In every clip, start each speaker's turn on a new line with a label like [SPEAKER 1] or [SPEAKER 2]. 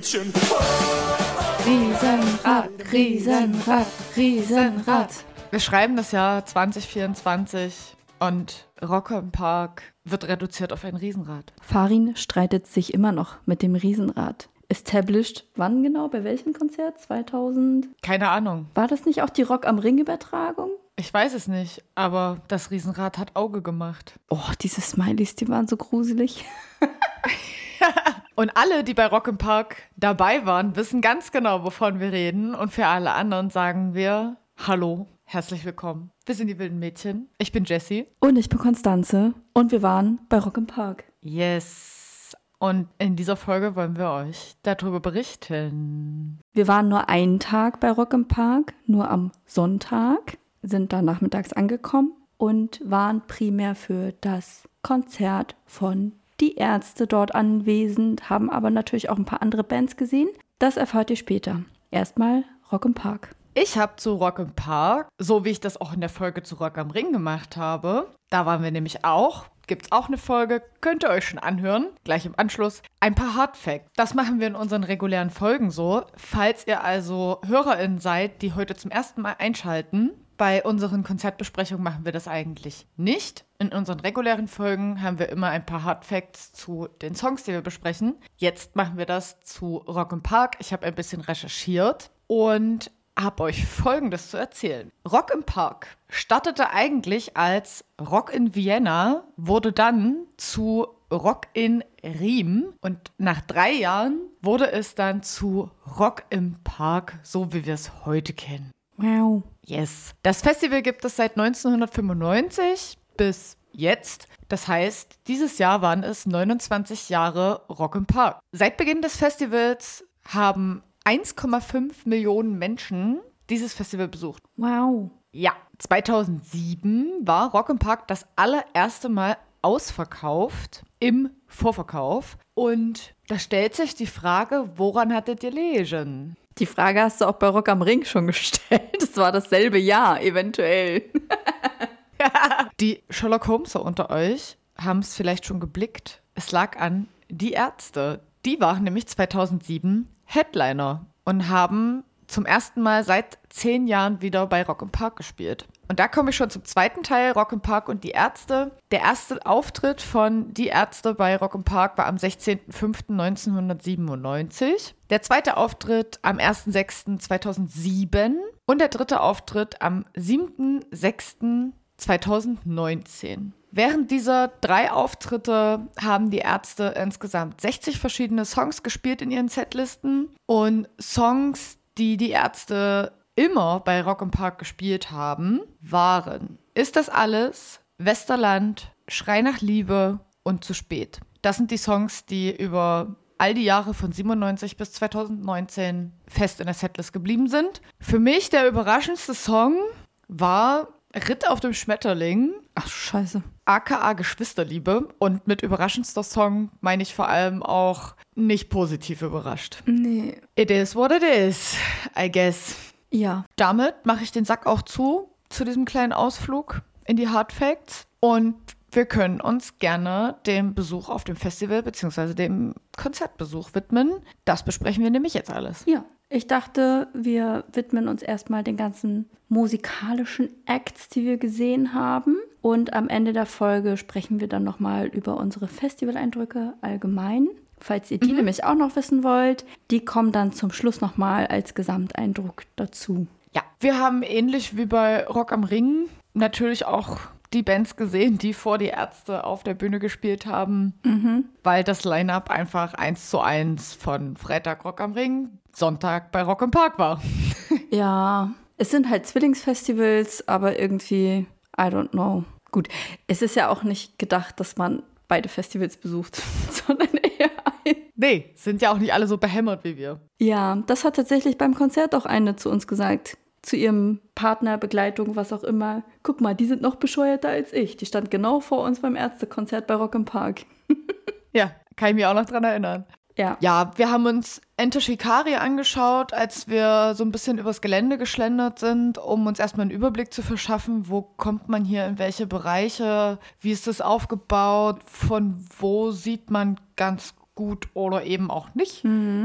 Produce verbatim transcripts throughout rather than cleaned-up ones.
[SPEAKER 1] Mädchen.
[SPEAKER 2] Riesenrad, Riesenrad, Riesenrad.
[SPEAKER 3] Wir schreiben das Jahr zwanzig vierundzwanzig und Rock im Park wird reduziert auf ein Riesenrad.
[SPEAKER 2] Farin streitet sich immer noch mit dem Riesenrad. Established, wann genau? Bei welchem Konzert? zweitausend?
[SPEAKER 3] Keine Ahnung.
[SPEAKER 2] War das nicht auch die Rock am Ring-Übertragung?
[SPEAKER 3] Ich weiß es nicht, aber das Riesenrad hat Auge gemacht.
[SPEAKER 2] Oh, diese Smileys, die waren so gruselig.
[SPEAKER 3] Und alle, die bei Rock im Park dabei waren, wissen ganz genau, wovon wir reden. Und für alle anderen sagen wir Hallo, herzlich willkommen. Wir sind die wilden Mädchen. Ich bin Jessie.
[SPEAKER 2] Und ich bin Konstanze. Und wir waren bei Rock im Park.
[SPEAKER 3] Yes. Und in dieser Folge wollen wir euch darüber berichten.
[SPEAKER 2] Wir waren nur einen Tag bei Rock im Park, nur am Sonntag, sind dann nachmittags angekommen und waren primär für das Konzert von Die Ärzte dort anwesend, haben aber natürlich auch ein paar andere Bands gesehen. Das erfahrt ihr später. Erstmal Rock im Park.
[SPEAKER 3] Ich habe zu Rock im Park, so wie ich das auch in der Folge zu Rock am Ring gemacht habe, da waren wir nämlich auch, gibt's auch eine Folge, könnt ihr euch schon anhören, gleich im Anschluss, ein paar Hard Facts. Das machen wir in unseren regulären Folgen so. Falls ihr also HörerInnen seid, die heute zum ersten Mal einschalten, bei unseren Konzertbesprechungen machen wir das eigentlich nicht. In unseren regulären Folgen haben wir immer ein paar Hard Facts zu den Songs, die wir besprechen. Jetzt machen wir das zu Rock im Park. Ich habe ein bisschen recherchiert und habe euch Folgendes zu erzählen. Rock im Park startete eigentlich als Rock in Vienna, wurde dann zu Rock in Riem und nach drei Jahren wurde es dann zu Rock im Park, so wie wir es heute kennen.
[SPEAKER 2] Wow.
[SPEAKER 3] Yes. Das Festival gibt es seit neunzehnhundertfünfundneunzig bis jetzt. Das heißt, dieses Jahr waren es neunundzwanzig Jahre Rock im Park. Seit Beginn des Festivals haben eins Komma fünf Millionen Menschen dieses Festival besucht.
[SPEAKER 2] Wow.
[SPEAKER 3] Ja, zweitausendsieben war Rock im Park das allererste Mal ausverkauft im Vorverkauf. Und da stellt sich die Frage, woran hattet ihr gelegen?
[SPEAKER 2] Die Frage hast du auch bei Rock am Ring schon gestellt. Es war dasselbe Jahr, eventuell.
[SPEAKER 3] Die Sherlock Holmeser unter euch haben es vielleicht schon geblickt. Es lag an Die Ärzte. Die waren nämlich zweitausendsieben Headliner und haben zum ersten Mal seit zehn Jahren wieder bei Rock im Park gespielt. Und da komme ich schon zum zweiten Teil, Rock im Park und Die Ärzte. Der erste Auftritt von Die Ärzte bei Rock im Park war am sechzehnten fünften neunzehnhundertsiebenundneunzig. Der zweite Auftritt am ersten sechsten zweitausendsieben und der dritte Auftritt am siebten sechsten zweitausendneunzehn. Während dieser drei Auftritte haben die Ärzte insgesamt sechzig verschiedene Songs gespielt in ihren Setlisten und Songs, die die Ärzte immer bei Rock im Park gespielt haben, waren Ist das alles, Westerland, Schrei nach Liebe und Zu spät. Das sind die Songs, die über all die Jahre von siebenundneunzig bis zweitausendneunzehn fest in der Setlist geblieben sind. Für mich der überraschendste Song war Ritt auf dem Schmetterling.
[SPEAKER 2] Ach, scheiße.
[SPEAKER 3] aka Geschwisterliebe. Und mit überraschendster Song meine ich vor allem auch nicht positiv überrascht.
[SPEAKER 2] Nee.
[SPEAKER 3] It is what it is, I guess.
[SPEAKER 2] Ja.
[SPEAKER 3] Damit mache ich den Sack auch zu, zu diesem kleinen Ausflug in die Hard Facts. Und wir können uns gerne dem Besuch auf dem Festival bzw. dem Konzertbesuch widmen. Das besprechen wir nämlich jetzt alles.
[SPEAKER 2] Ja. Ich dachte, wir widmen uns erstmal den ganzen musikalischen Acts, die wir gesehen haben. Und am Ende der Folge sprechen wir dann nochmal über unsere Festival-Eindrücke allgemein. Falls ihr die mhm. nämlich auch noch wissen wollt, die kommen dann zum Schluss nochmal als Gesamteindruck dazu.
[SPEAKER 3] Ja, wir haben ähnlich wie bei Rock am Ring natürlich auch die Bands gesehen, die vor die Ärzte auf der Bühne gespielt haben,
[SPEAKER 2] Mhm.
[SPEAKER 3] weil das Line-Up einfach eins zu eins von Freitag Rock am Ring, Sonntag bei Rock im Park war.
[SPEAKER 2] Ja, es sind halt Zwillingsfestivals, aber irgendwie, I don't know. Gut, es ist ja auch nicht gedacht, dass man beide Festivals besucht, sondern eher ein.
[SPEAKER 3] Nee, sind ja auch nicht alle so behämmert wie wir.
[SPEAKER 2] Ja, das hat tatsächlich beim Konzert auch eine zu uns gesagt. Zu ihrem Partner, Begleitung, was auch immer. Guck mal, die sind noch bescheuerter als ich. Die stand genau vor uns beim Ärztekonzert bei Rock im Park.
[SPEAKER 3] Ja, kann ich mich auch noch dran erinnern.
[SPEAKER 2] Ja.
[SPEAKER 3] Ja, wir haben uns Enter Shikari angeschaut, als wir so ein bisschen übers Gelände geschlendert sind, um uns erstmal einen Überblick zu verschaffen, wo kommt man hier in welche Bereiche, wie ist das aufgebaut, von wo sieht man ganz gut oder eben auch nicht.
[SPEAKER 2] Mhm.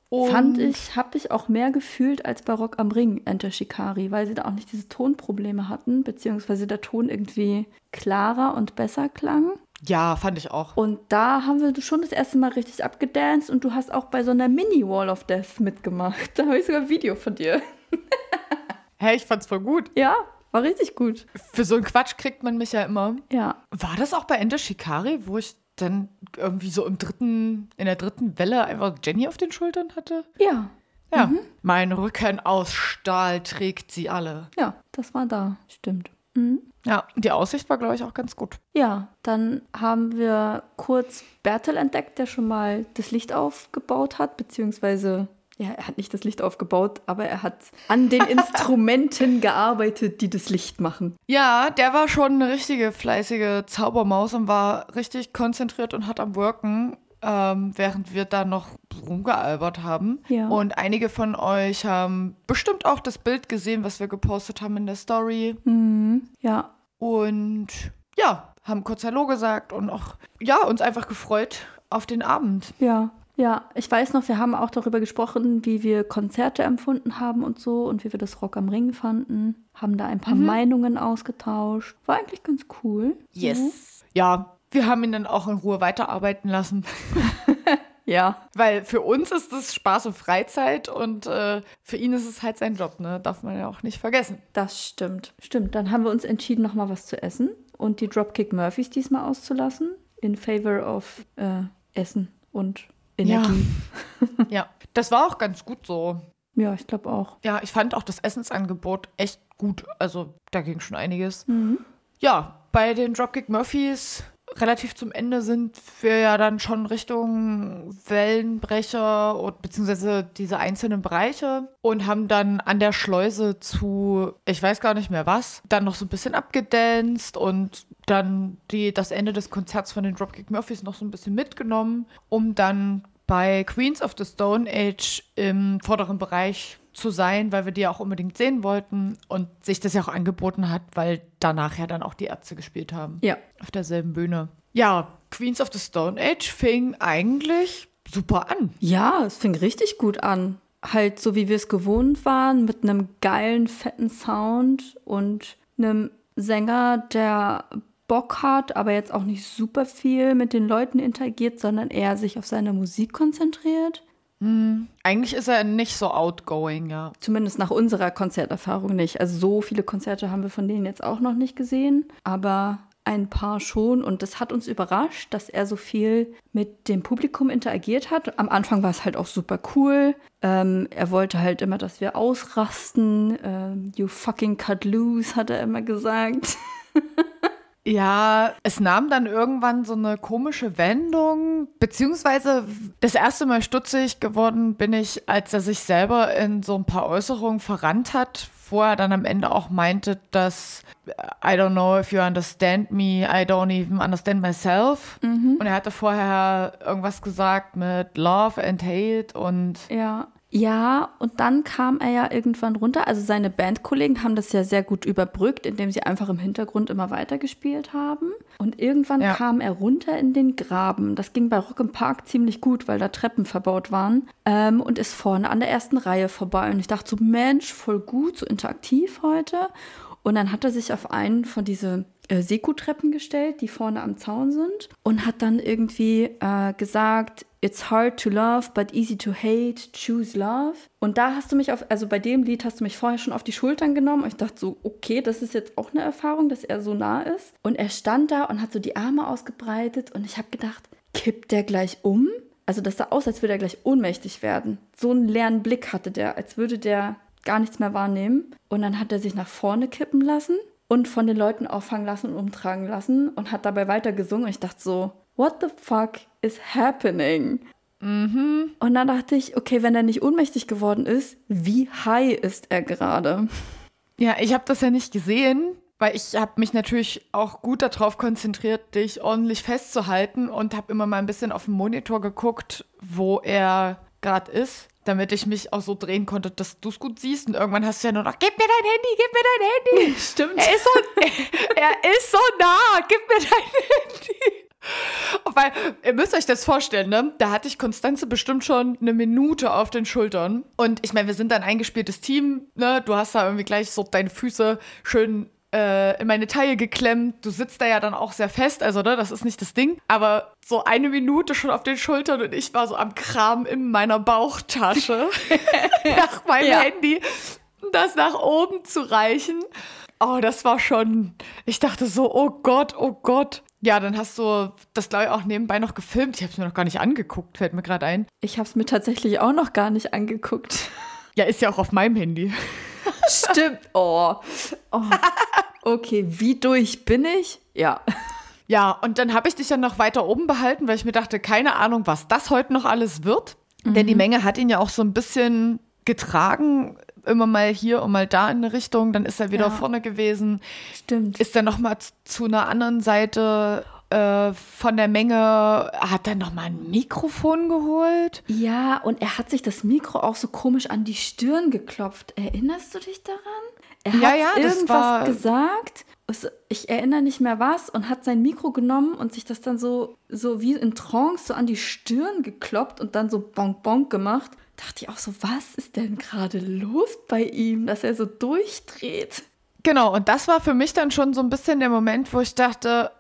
[SPEAKER 3] Und
[SPEAKER 2] Fand ich, habe ich auch mehr gefühlt als bei Rock am Ring, Enter Shikari, weil sie da auch nicht diese Tonprobleme hatten, beziehungsweise der Ton irgendwie klarer und besser klang.
[SPEAKER 3] Ja, fand ich auch.
[SPEAKER 2] Und da haben wir schon das erste Mal richtig abgedanced und du hast auch bei so einer Mini-Wall of Death mitgemacht. Da habe ich sogar ein Video von dir.
[SPEAKER 3] Hä, ich fand's voll gut.
[SPEAKER 2] Ja, war richtig gut.
[SPEAKER 3] Für so einen Quatsch kriegt man mich ja immer.
[SPEAKER 2] Ja.
[SPEAKER 3] War das auch bei Enter Shikari, wo ich dann irgendwie so im dritten, in der dritten Welle einfach Jenny auf den Schultern hatte?
[SPEAKER 2] Ja.
[SPEAKER 3] Ja.
[SPEAKER 2] Mhm.
[SPEAKER 3] Mein Rücken aus Stahl trägt sie alle.
[SPEAKER 2] Ja, das war da. Stimmt. Mhm.
[SPEAKER 3] Ja, die Aussicht war, glaube ich, auch ganz gut.
[SPEAKER 2] Ja, dann haben wir kurz Bertel entdeckt, der schon mal das Licht aufgebaut hat, beziehungsweise, ja, er hat nicht das Licht aufgebaut, aber er hat an den Instrumenten gearbeitet, die das Licht machen.
[SPEAKER 3] Ja, der war schon eine richtige fleißige Zaubermaus und war richtig konzentriert und hat am Worken, ähm, während wir da noch rumgealbert haben.
[SPEAKER 2] Ja.
[SPEAKER 3] Und einige von euch haben bestimmt auch das Bild gesehen, was wir gepostet haben in der Story.
[SPEAKER 2] Mhm. Ja.
[SPEAKER 3] Und ja, haben kurz Hallo gesagt und auch, ja, uns einfach gefreut auf den Abend.
[SPEAKER 2] Ja. Ja, ich weiß noch, wir haben auch darüber gesprochen, wie wir Konzerte empfunden haben und so und wie wir das Rock am Ring fanden. Haben da ein paar
[SPEAKER 3] Mhm.
[SPEAKER 2] Meinungen ausgetauscht. War eigentlich ganz cool.
[SPEAKER 3] Yes. Ja, wir haben ihn dann auch in Ruhe weiterarbeiten lassen.
[SPEAKER 2] Ja.
[SPEAKER 3] Weil für uns ist das Spaß und Freizeit und äh, für ihn ist es halt sein Job, ne? Darf man ja auch nicht vergessen.
[SPEAKER 2] Das stimmt. Stimmt. Dann haben wir uns entschieden, noch mal was zu essen und die Dropkick Murphys diesmal auszulassen. In favor of äh, Essen und Energie.
[SPEAKER 3] Ja. Ja, das war auch ganz gut so.
[SPEAKER 2] Ja, ich glaube auch.
[SPEAKER 3] Ja, ich fand auch das Essensangebot echt gut. Also da ging schon einiges.
[SPEAKER 2] Mhm.
[SPEAKER 3] Ja, bei den Dropkick Murphys relativ zum Ende sind wir ja dann schon Richtung Wellenbrecher und beziehungsweise diese einzelnen Bereiche und haben dann an der Schleuse zu, ich weiß gar nicht mehr was, dann noch so ein bisschen abgedanced und dann die, das Ende des Konzerts von den Dropkick Murphys noch so ein bisschen mitgenommen, um dann bei Queens of the Stone Age im vorderen Bereich zu sein, weil wir die ja auch unbedingt sehen wollten und sich das ja auch angeboten hat, weil danach ja dann auch die Ärzte gespielt haben.
[SPEAKER 2] Ja.
[SPEAKER 3] Auf derselben Bühne. Ja, Queens of the Stone Age fing eigentlich super an.
[SPEAKER 2] Ja, es fing richtig gut an. Halt so, wie wir es gewohnt waren, mit einem geilen, fetten Sound und einem Sänger, der Bock hat, aber jetzt auch nicht super viel mit den Leuten interagiert, sondern eher sich auf seine Musik konzentriert.
[SPEAKER 3] Hm, eigentlich ist er nicht so outgoing, ja.
[SPEAKER 2] Zumindest nach unserer Konzerterfahrung nicht. Also so viele Konzerte haben wir von denen jetzt auch noch nicht gesehen, aber ein paar schon. Und das hat uns überrascht, dass er so viel mit dem Publikum interagiert hat. Am Anfang war es halt auch super cool. Ähm, er wollte halt immer, dass wir ausrasten. Ähm, you fucking cut loose, hat er immer gesagt.
[SPEAKER 3] Ja, es nahm dann irgendwann so eine komische Wendung, beziehungsweise das erste Mal stutzig geworden bin ich, als er sich selber in so ein paar Äußerungen verrannt hat, wo er dann am Ende auch meinte, dass I don't know if you understand me, I don't even understand myself. Mhm. Und er hatte vorher irgendwas gesagt mit Love and Hate und
[SPEAKER 2] ja. Ja, und dann kam er ja irgendwann runter. Also seine Bandkollegen haben das ja sehr gut überbrückt, indem sie einfach im Hintergrund immer weitergespielt haben. Und irgendwann ja. kam er runter in den Graben. Das ging bei Rock im Park ziemlich gut, weil da Treppen verbaut waren. Ähm, und ist vorne an der ersten Reihe vorbei. Und ich dachte so, Mensch, voll gut, so interaktiv heute. Und dann hat er sich auf einen von diesen äh, Seku-Treppen gestellt, die vorne am Zaun sind. Und hat dann irgendwie äh, gesagt, it's hard to love, but easy to hate, choose love. Und da hast du mich auf, also bei dem Lied hast du mich vorher schon auf die Schultern genommen. Und ich dachte so, okay, das ist jetzt auch eine Erfahrung, dass er so nah ist. Und er stand da und hat so die Arme ausgebreitet. Und ich habe gedacht, kippt der gleich um? Also das sah aus, als würde er gleich ohnmächtig werden. So einen leeren Blick hatte der, als würde der gar nichts mehr wahrnehmen. Und dann hat er sich nach vorne kippen lassen und von den Leuten auffangen lassen und umtragen lassen und hat dabei weiter gesungen. Und ich dachte so, what the fuck is happening?
[SPEAKER 3] Mhm.
[SPEAKER 2] Und dann dachte ich, okay, wenn er nicht ohnmächtig geworden ist, wie high ist er gerade?
[SPEAKER 3] Ja, ich habe das ja nicht gesehen, weil ich habe mich natürlich auch gut darauf konzentriert, dich ordentlich festzuhalten und habe immer mal ein bisschen auf den Monitor geguckt, wo er gerade ist, damit ich mich auch so drehen konnte, dass du es gut siehst. Und irgendwann hast du ja nur noch, gib mir dein Handy, gib mir dein Handy.
[SPEAKER 2] Stimmt.
[SPEAKER 3] Er ist so, er ist so nah, gib mir dein Handy. Weil, ihr müsst euch das vorstellen, ne? Da hatte ich Constanze bestimmt schon eine Minute auf den Schultern. Und ich meine, wir sind ein eingespieltes Team, ne? Du hast da irgendwie gleich so deine Füße schön äh, in meine Taille geklemmt. Du sitzt da ja dann auch sehr fest, also ne, das ist nicht das Ding. Aber so eine Minute schon auf den Schultern und ich war so am Kram in meiner Bauchtasche nach meinem ja. Handy, das nach oben zu reichen. Oh, das war schon, ich dachte so, oh Gott, oh Gott. Ja, dann hast du das, glaube ich, auch nebenbei noch gefilmt. Ich habe es mir noch gar nicht angeguckt, fällt mir gerade ein.
[SPEAKER 2] Ich habe es mir tatsächlich auch noch gar nicht angeguckt.
[SPEAKER 3] Ja, ist ja auch auf meinem Handy.
[SPEAKER 2] Stimmt. Oh. oh. Okay, wie durch bin ich? Ja.
[SPEAKER 3] Ja, und dann habe ich dich dann noch weiter oben behalten, weil ich mir dachte, keine Ahnung, was das heute noch alles wird. Mhm. Denn die Menge hat ihn ja auch so ein bisschen getragen, immer mal hier und mal da in eine Richtung, dann ist er wieder ja. vorne gewesen.
[SPEAKER 2] Stimmt.
[SPEAKER 3] Ist dann nochmal zu, zu einer anderen Seite äh, von der Menge, hat dann nochmal ein Mikrofon geholt.
[SPEAKER 2] Ja, und er hat sich das Mikro auch so komisch an die Stirn geklopft. Erinnerst du dich daran? Er hat
[SPEAKER 3] ja, ja,
[SPEAKER 2] irgendwas
[SPEAKER 3] das war
[SPEAKER 2] gesagt, ich erinnere nicht mehr was, und hat sein Mikro genommen und sich das dann so, so wie in Trance so an die Stirn gekloppt und dann so bonk bonk gemacht. Dachte ich auch so, was ist denn gerade los bei ihm, dass er so durchdreht?
[SPEAKER 3] Genau, und das war für mich dann schon so ein bisschen der Moment, wo ich dachte,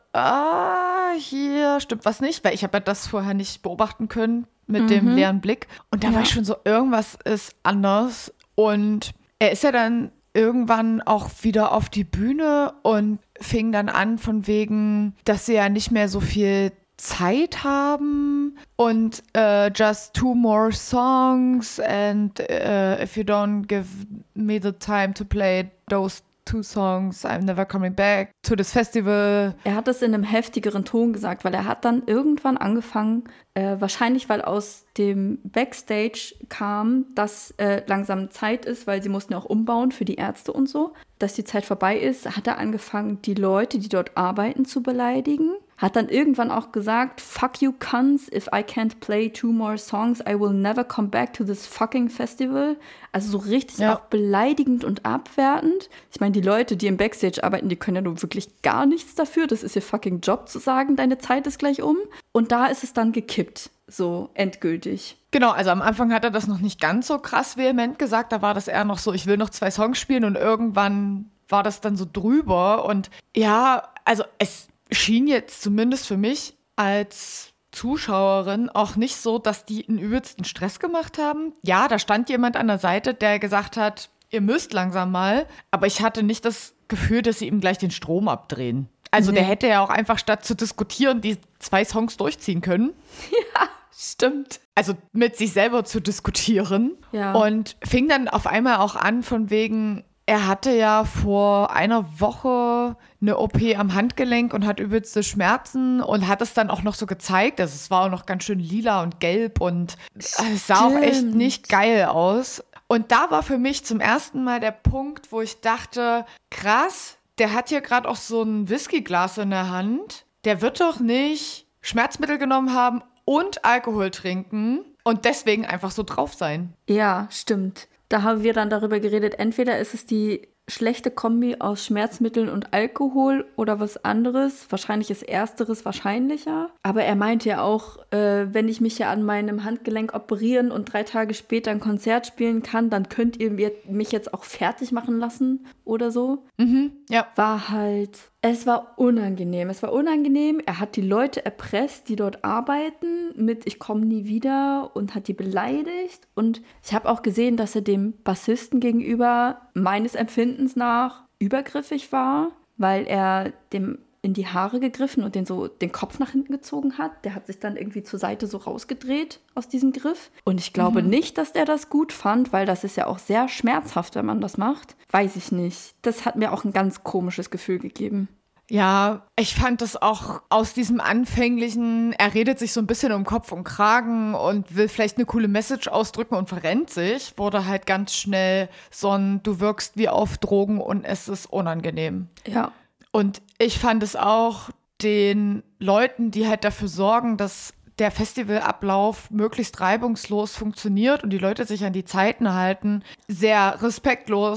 [SPEAKER 3] ah, hier stimmt was nicht, weil ich habe ja das vorher nicht beobachten können mit mhm. dem leeren Blick. Und da ja. war ich schon so, irgendwas ist anders. Und er ist ja dann irgendwann auch wieder auf die Bühne und fing dann an von wegen, dass sie ja nicht mehr so viel Zeit haben und uh, just two more songs and uh, if you don't give me the time to play those two songs, I'm never coming back to this festival.
[SPEAKER 2] Er hat es in einem heftigeren Ton gesagt, weil er hat dann irgendwann angefangen, äh, wahrscheinlich weil aus dem Backstage kam, dass äh, langsam Zeit ist, weil sie mussten ja auch umbauen für die Ärzte und so, dass die Zeit vorbei ist, hat er angefangen, die Leute, die dort arbeiten, zu beleidigen. Hat dann irgendwann auch gesagt, fuck you cunts, if I can't play two more songs, I will never come back to this fucking festival. Also so richtig ja. auch beleidigend und abwertend. Ich meine, die Leute, die im Backstage arbeiten, die können ja nun wirklich gar nichts dafür. Das ist ihr fucking Job zu sagen, deine Zeit ist gleich um. Und da ist es dann gekippt, so endgültig.
[SPEAKER 3] Genau, also am Anfang hat er das noch nicht ganz so krass vehement gesagt. Da war das eher noch so, ich will noch zwei Songs spielen, und irgendwann war das dann so drüber. Und ja, also es schien jetzt zumindest für mich als Zuschauerin auch nicht so, dass die einen übelsten Stress gemacht haben. Ja, da stand jemand an der Seite, der gesagt hat, ihr müsst langsam mal. Aber ich hatte nicht das Gefühl, dass sie ihm gleich den Strom abdrehen. Also nee. Der hätte ja auch einfach statt zu diskutieren, die zwei Songs durchziehen können.
[SPEAKER 2] Ja, stimmt.
[SPEAKER 3] Also mit sich selber zu diskutieren.
[SPEAKER 2] Ja.
[SPEAKER 3] Und fing dann auf einmal auch an von wegen, er hatte ja vor einer Woche eine O P am Handgelenk und hat übelste Schmerzen und hat es dann auch noch so gezeigt. Also es war auch noch ganz schön lila und gelb und Stimmt. Es sah auch echt nicht geil aus. Und da war für mich zum ersten Mal der Punkt, wo ich dachte, krass, der hat hier gerade auch so ein Whiskyglas in der Hand. Der wird doch nicht Schmerzmittel genommen haben und Alkohol trinken und deswegen einfach so drauf sein.
[SPEAKER 2] Ja, stimmt. Da haben wir dann darüber geredet, entweder ist es die schlechte Kombi aus Schmerzmitteln und Alkohol oder was anderes. Wahrscheinlich ist Ersteres wahrscheinlicher. Aber er meinte ja auch, äh, wenn ich mich ja an meinem Handgelenk operieren und drei Tage später ein Konzert spielen kann, dann könnt ihr mir, mich jetzt auch fertig machen lassen oder so.
[SPEAKER 3] Mhm, ja.
[SPEAKER 2] War halt, es war unangenehm. Es war unangenehm. Er hat die Leute erpresst, die dort arbeiten, mit ich komme nie wieder, und hat die beleidigt. Und ich habe auch gesehen, dass er dem Bassisten gegenüber meines Empfindens nach übergriffig war, weil er dem in die Haare gegriffen und den so den Kopf nach hinten gezogen hat. Der hat sich dann irgendwie zur Seite so rausgedreht aus diesem Griff. Und ich glaube mhm. nicht, dass der das gut fand, weil das ist ja auch sehr schmerzhaft, wenn man das macht. Weiß ich nicht. Das hat mir auch ein ganz komisches Gefühl gegeben.
[SPEAKER 3] Ja, ich fand das auch aus diesem anfänglichen, er redet sich so ein bisschen um Kopf und Kragen und will vielleicht eine coole Message ausdrücken und verrennt sich, wurde halt ganz schnell so ein, du wirkst wie auf Drogen und es ist unangenehm.
[SPEAKER 2] Ja.
[SPEAKER 3] Und ich fand es auch den Leuten, die halt dafür sorgen, dass der Festivalablauf möglichst reibungslos funktioniert und die Leute sich an die Zeiten halten, sehr respektlos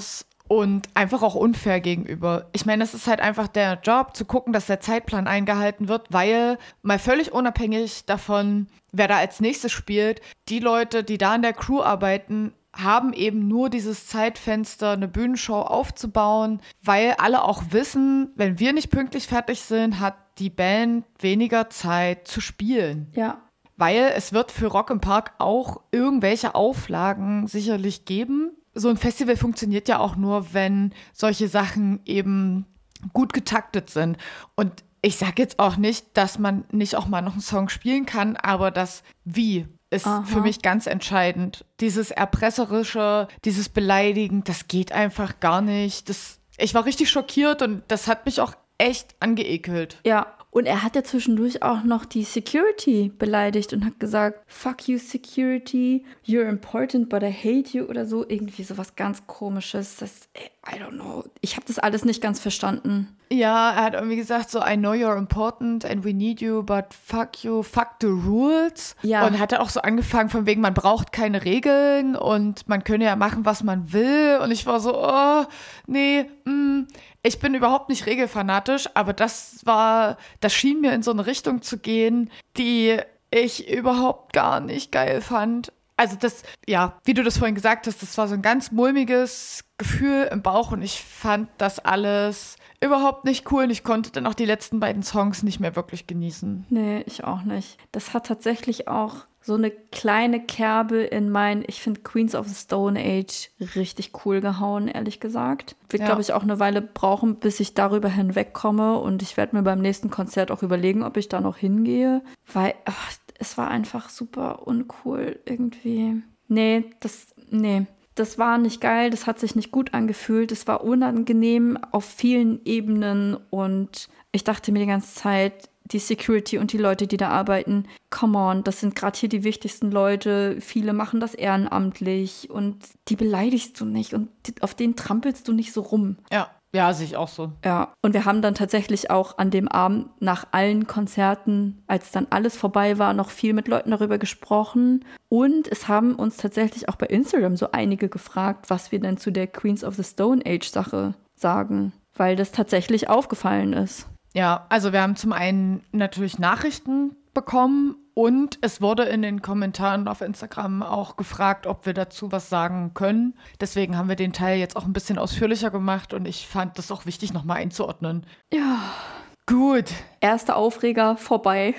[SPEAKER 3] und einfach auch unfair gegenüber. Ich meine, das ist halt einfach der Job, zu gucken, dass der Zeitplan eingehalten wird, weil mal völlig unabhängig davon, wer da als nächstes spielt, die Leute, die da in der Crew arbeiten, haben eben nur dieses Zeitfenster, eine Bühnenshow aufzubauen, weil alle auch wissen, wenn wir nicht pünktlich fertig sind, hat die Band weniger Zeit zu spielen.
[SPEAKER 2] Ja.
[SPEAKER 3] Weil es wird für Rock im Park auch irgendwelche Auflagen sicherlich geben. So ein Festival funktioniert ja auch nur, wenn solche Sachen eben gut getaktet sind. Und ich sage jetzt auch nicht, dass man nicht auch mal noch einen Song spielen kann, aber das Wie ist Aha. für mich ganz entscheidend. Dieses Erpresserische, dieses Beleidigen, das geht einfach gar nicht. Das, ich war richtig schockiert und das hat mich auch echt angeekelt.
[SPEAKER 2] Ja. Und er hat ja zwischendurch auch noch die Security beleidigt und hat gesagt, fuck you Security, you're important but I hate you oder so. Irgendwie sowas ganz Komisches. Das, I don't know. Ich habe das alles nicht ganz verstanden.
[SPEAKER 3] Ja, er hat irgendwie gesagt so, I know you're important and we need you, but fuck you, fuck the rules.
[SPEAKER 2] Ja.
[SPEAKER 3] Und hat er auch so angefangen von wegen, man braucht keine Regeln und man könne ja machen, was man will. Und ich war so, oh, nee, mh. Ich bin überhaupt nicht regelfanatisch, aber das war, das schien mir in so eine Richtung zu gehen, die ich überhaupt gar nicht geil fand. Also das, ja, wie du das vorhin gesagt hast, das war so ein ganz mulmiges Gefühl im Bauch und ich fand das alles überhaupt nicht cool und ich konnte dann auch die letzten beiden Songs nicht mehr wirklich genießen.
[SPEAKER 2] Nee, ich auch nicht. Das hat tatsächlich auch so eine kleine Kerbe in mein, ich finde Queens of the Stone Age richtig cool gehauen, ehrlich gesagt. Wird, ja. glaube ich, auch eine Weile brauchen, bis ich darüber hinwegkomme und ich werde mir beim nächsten Konzert auch überlegen, ob ich da noch hingehe, weil ach, es war einfach super uncool irgendwie. Nee, das, nee. Das war nicht geil, das hat sich nicht gut angefühlt, es war unangenehm auf vielen Ebenen und ich dachte mir die ganze Zeit, die Security und die Leute, die da arbeiten, come on, das sind gerade hier die wichtigsten Leute, viele machen das ehrenamtlich und die beleidigst du nicht und auf denen trampelst du nicht so rum.
[SPEAKER 3] Ja. Ja, sehe ich auch so.
[SPEAKER 2] Ja, und wir haben dann tatsächlich auch an dem Abend nach allen Konzerten, als dann alles vorbei war, noch viel mit Leuten darüber gesprochen. Und es haben uns tatsächlich auch bei Instagram so einige gefragt, was wir denn zu der Queens of the Stone Age Sache sagen, weil das tatsächlich aufgefallen ist.
[SPEAKER 3] Ja, also wir haben zum einen natürlich Nachrichten bekommen und es wurde in den Kommentaren auf Instagram auch gefragt, ob wir dazu was sagen können. Deswegen haben wir den Teil jetzt auch ein bisschen ausführlicher gemacht und ich fand das auch wichtig, nochmal einzuordnen.
[SPEAKER 2] Ja.
[SPEAKER 3] Gut.
[SPEAKER 2] Erster Aufreger vorbei.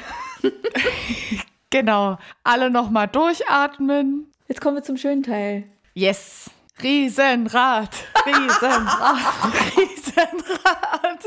[SPEAKER 3] Genau. Alle nochmal durchatmen.
[SPEAKER 2] Jetzt kommen wir zum schönen Teil.
[SPEAKER 3] Yes. Riesenrad. Riesenrad. Riesenrad.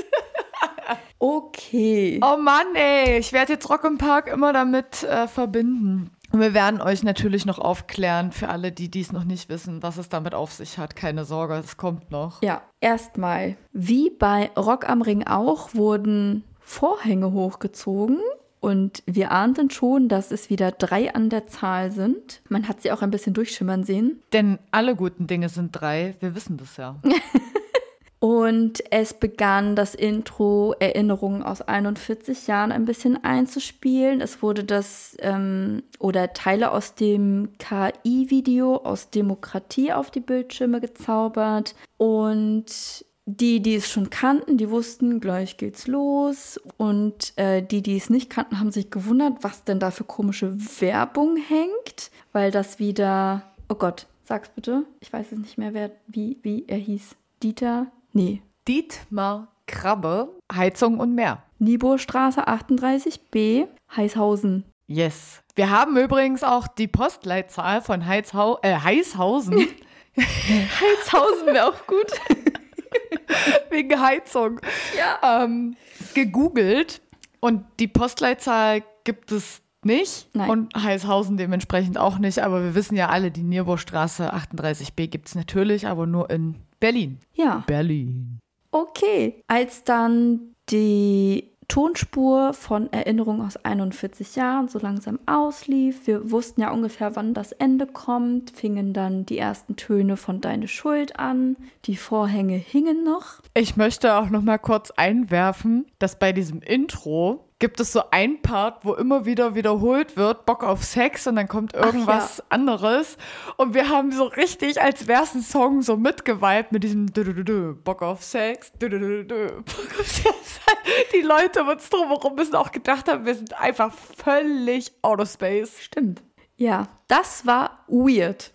[SPEAKER 2] Okay.
[SPEAKER 3] Oh Mann, ey. Ich werde jetzt Rock im Park immer damit äh, verbinden. Und wir werden euch natürlich noch aufklären, für alle, die dies noch nicht wissen, was es damit auf sich hat. Keine Sorge, es kommt noch.
[SPEAKER 2] Ja, erstmal, wie bei Rock am Ring auch, wurden Vorhänge hochgezogen. Und wir ahnten schon, dass es wieder drei an der Zahl sind. Man hat sie auch ein bisschen durchschimmern sehen.
[SPEAKER 3] Denn alle guten Dinge sind drei. Wir wissen das ja.
[SPEAKER 2] Und es begann das Intro Erinnerungen aus einundvierzig Jahren ein bisschen einzuspielen. Es wurde das ähm, oder Teile aus dem K I-Video aus Demokratie auf die Bildschirme gezaubert. Und die, die es schon kannten, die wussten, gleich geht's los. Und äh, die, die es nicht kannten, haben sich gewundert, was denn da für komische Werbung hängt. Weil das wieder, oh Gott, sag's bitte. Ich weiß es nicht mehr, wer, wie, wie er hieß. Dieter? Nee.
[SPEAKER 3] Dietmar Krabbe, Heizung und mehr.
[SPEAKER 2] Niebuhrstraße achtunddreißig b, Heißhausen.
[SPEAKER 3] Yes. Wir haben übrigens auch die Postleitzahl von Heizhau- äh, Heißhausen.
[SPEAKER 2] Heißhausen wäre auch gut.
[SPEAKER 3] Wegen Heizung.
[SPEAKER 2] Ja.
[SPEAKER 3] Ähm, gegoogelt und die Postleitzahl gibt es nicht.
[SPEAKER 2] Nein.
[SPEAKER 3] Und Heißhausen dementsprechend auch nicht. Aber wir wissen ja alle, die Niebuhrstraße achtunddreißig b gibt es natürlich, aber nur in Berlin.
[SPEAKER 2] Ja.
[SPEAKER 3] Berlin.
[SPEAKER 2] Okay. Als dann die Tonspur von Erinnerungen aus einundvierzig Jahren so langsam auslief, wir wussten ja ungefähr, wann das Ende kommt, fingen dann die ersten Töne von Deine Schuld an. Die Vorhänge hingen noch.
[SPEAKER 3] Ich möchte auch noch mal kurz einwerfen, dass bei diesem Intro gibt es so ein Part, wo immer wieder wiederholt wird, Bock auf Sex und dann kommt irgendwas
[SPEAKER 2] ja.
[SPEAKER 3] anderes. Und wir haben so richtig, als wäre es ein Song, so mitgeweibt mit diesem Bock auf Sex, Bock auf Sex. Die Leute um uns drumherum müssen auch gedacht haben, wir sind einfach völlig out of space.
[SPEAKER 2] Stimmt. Ja, das war weird.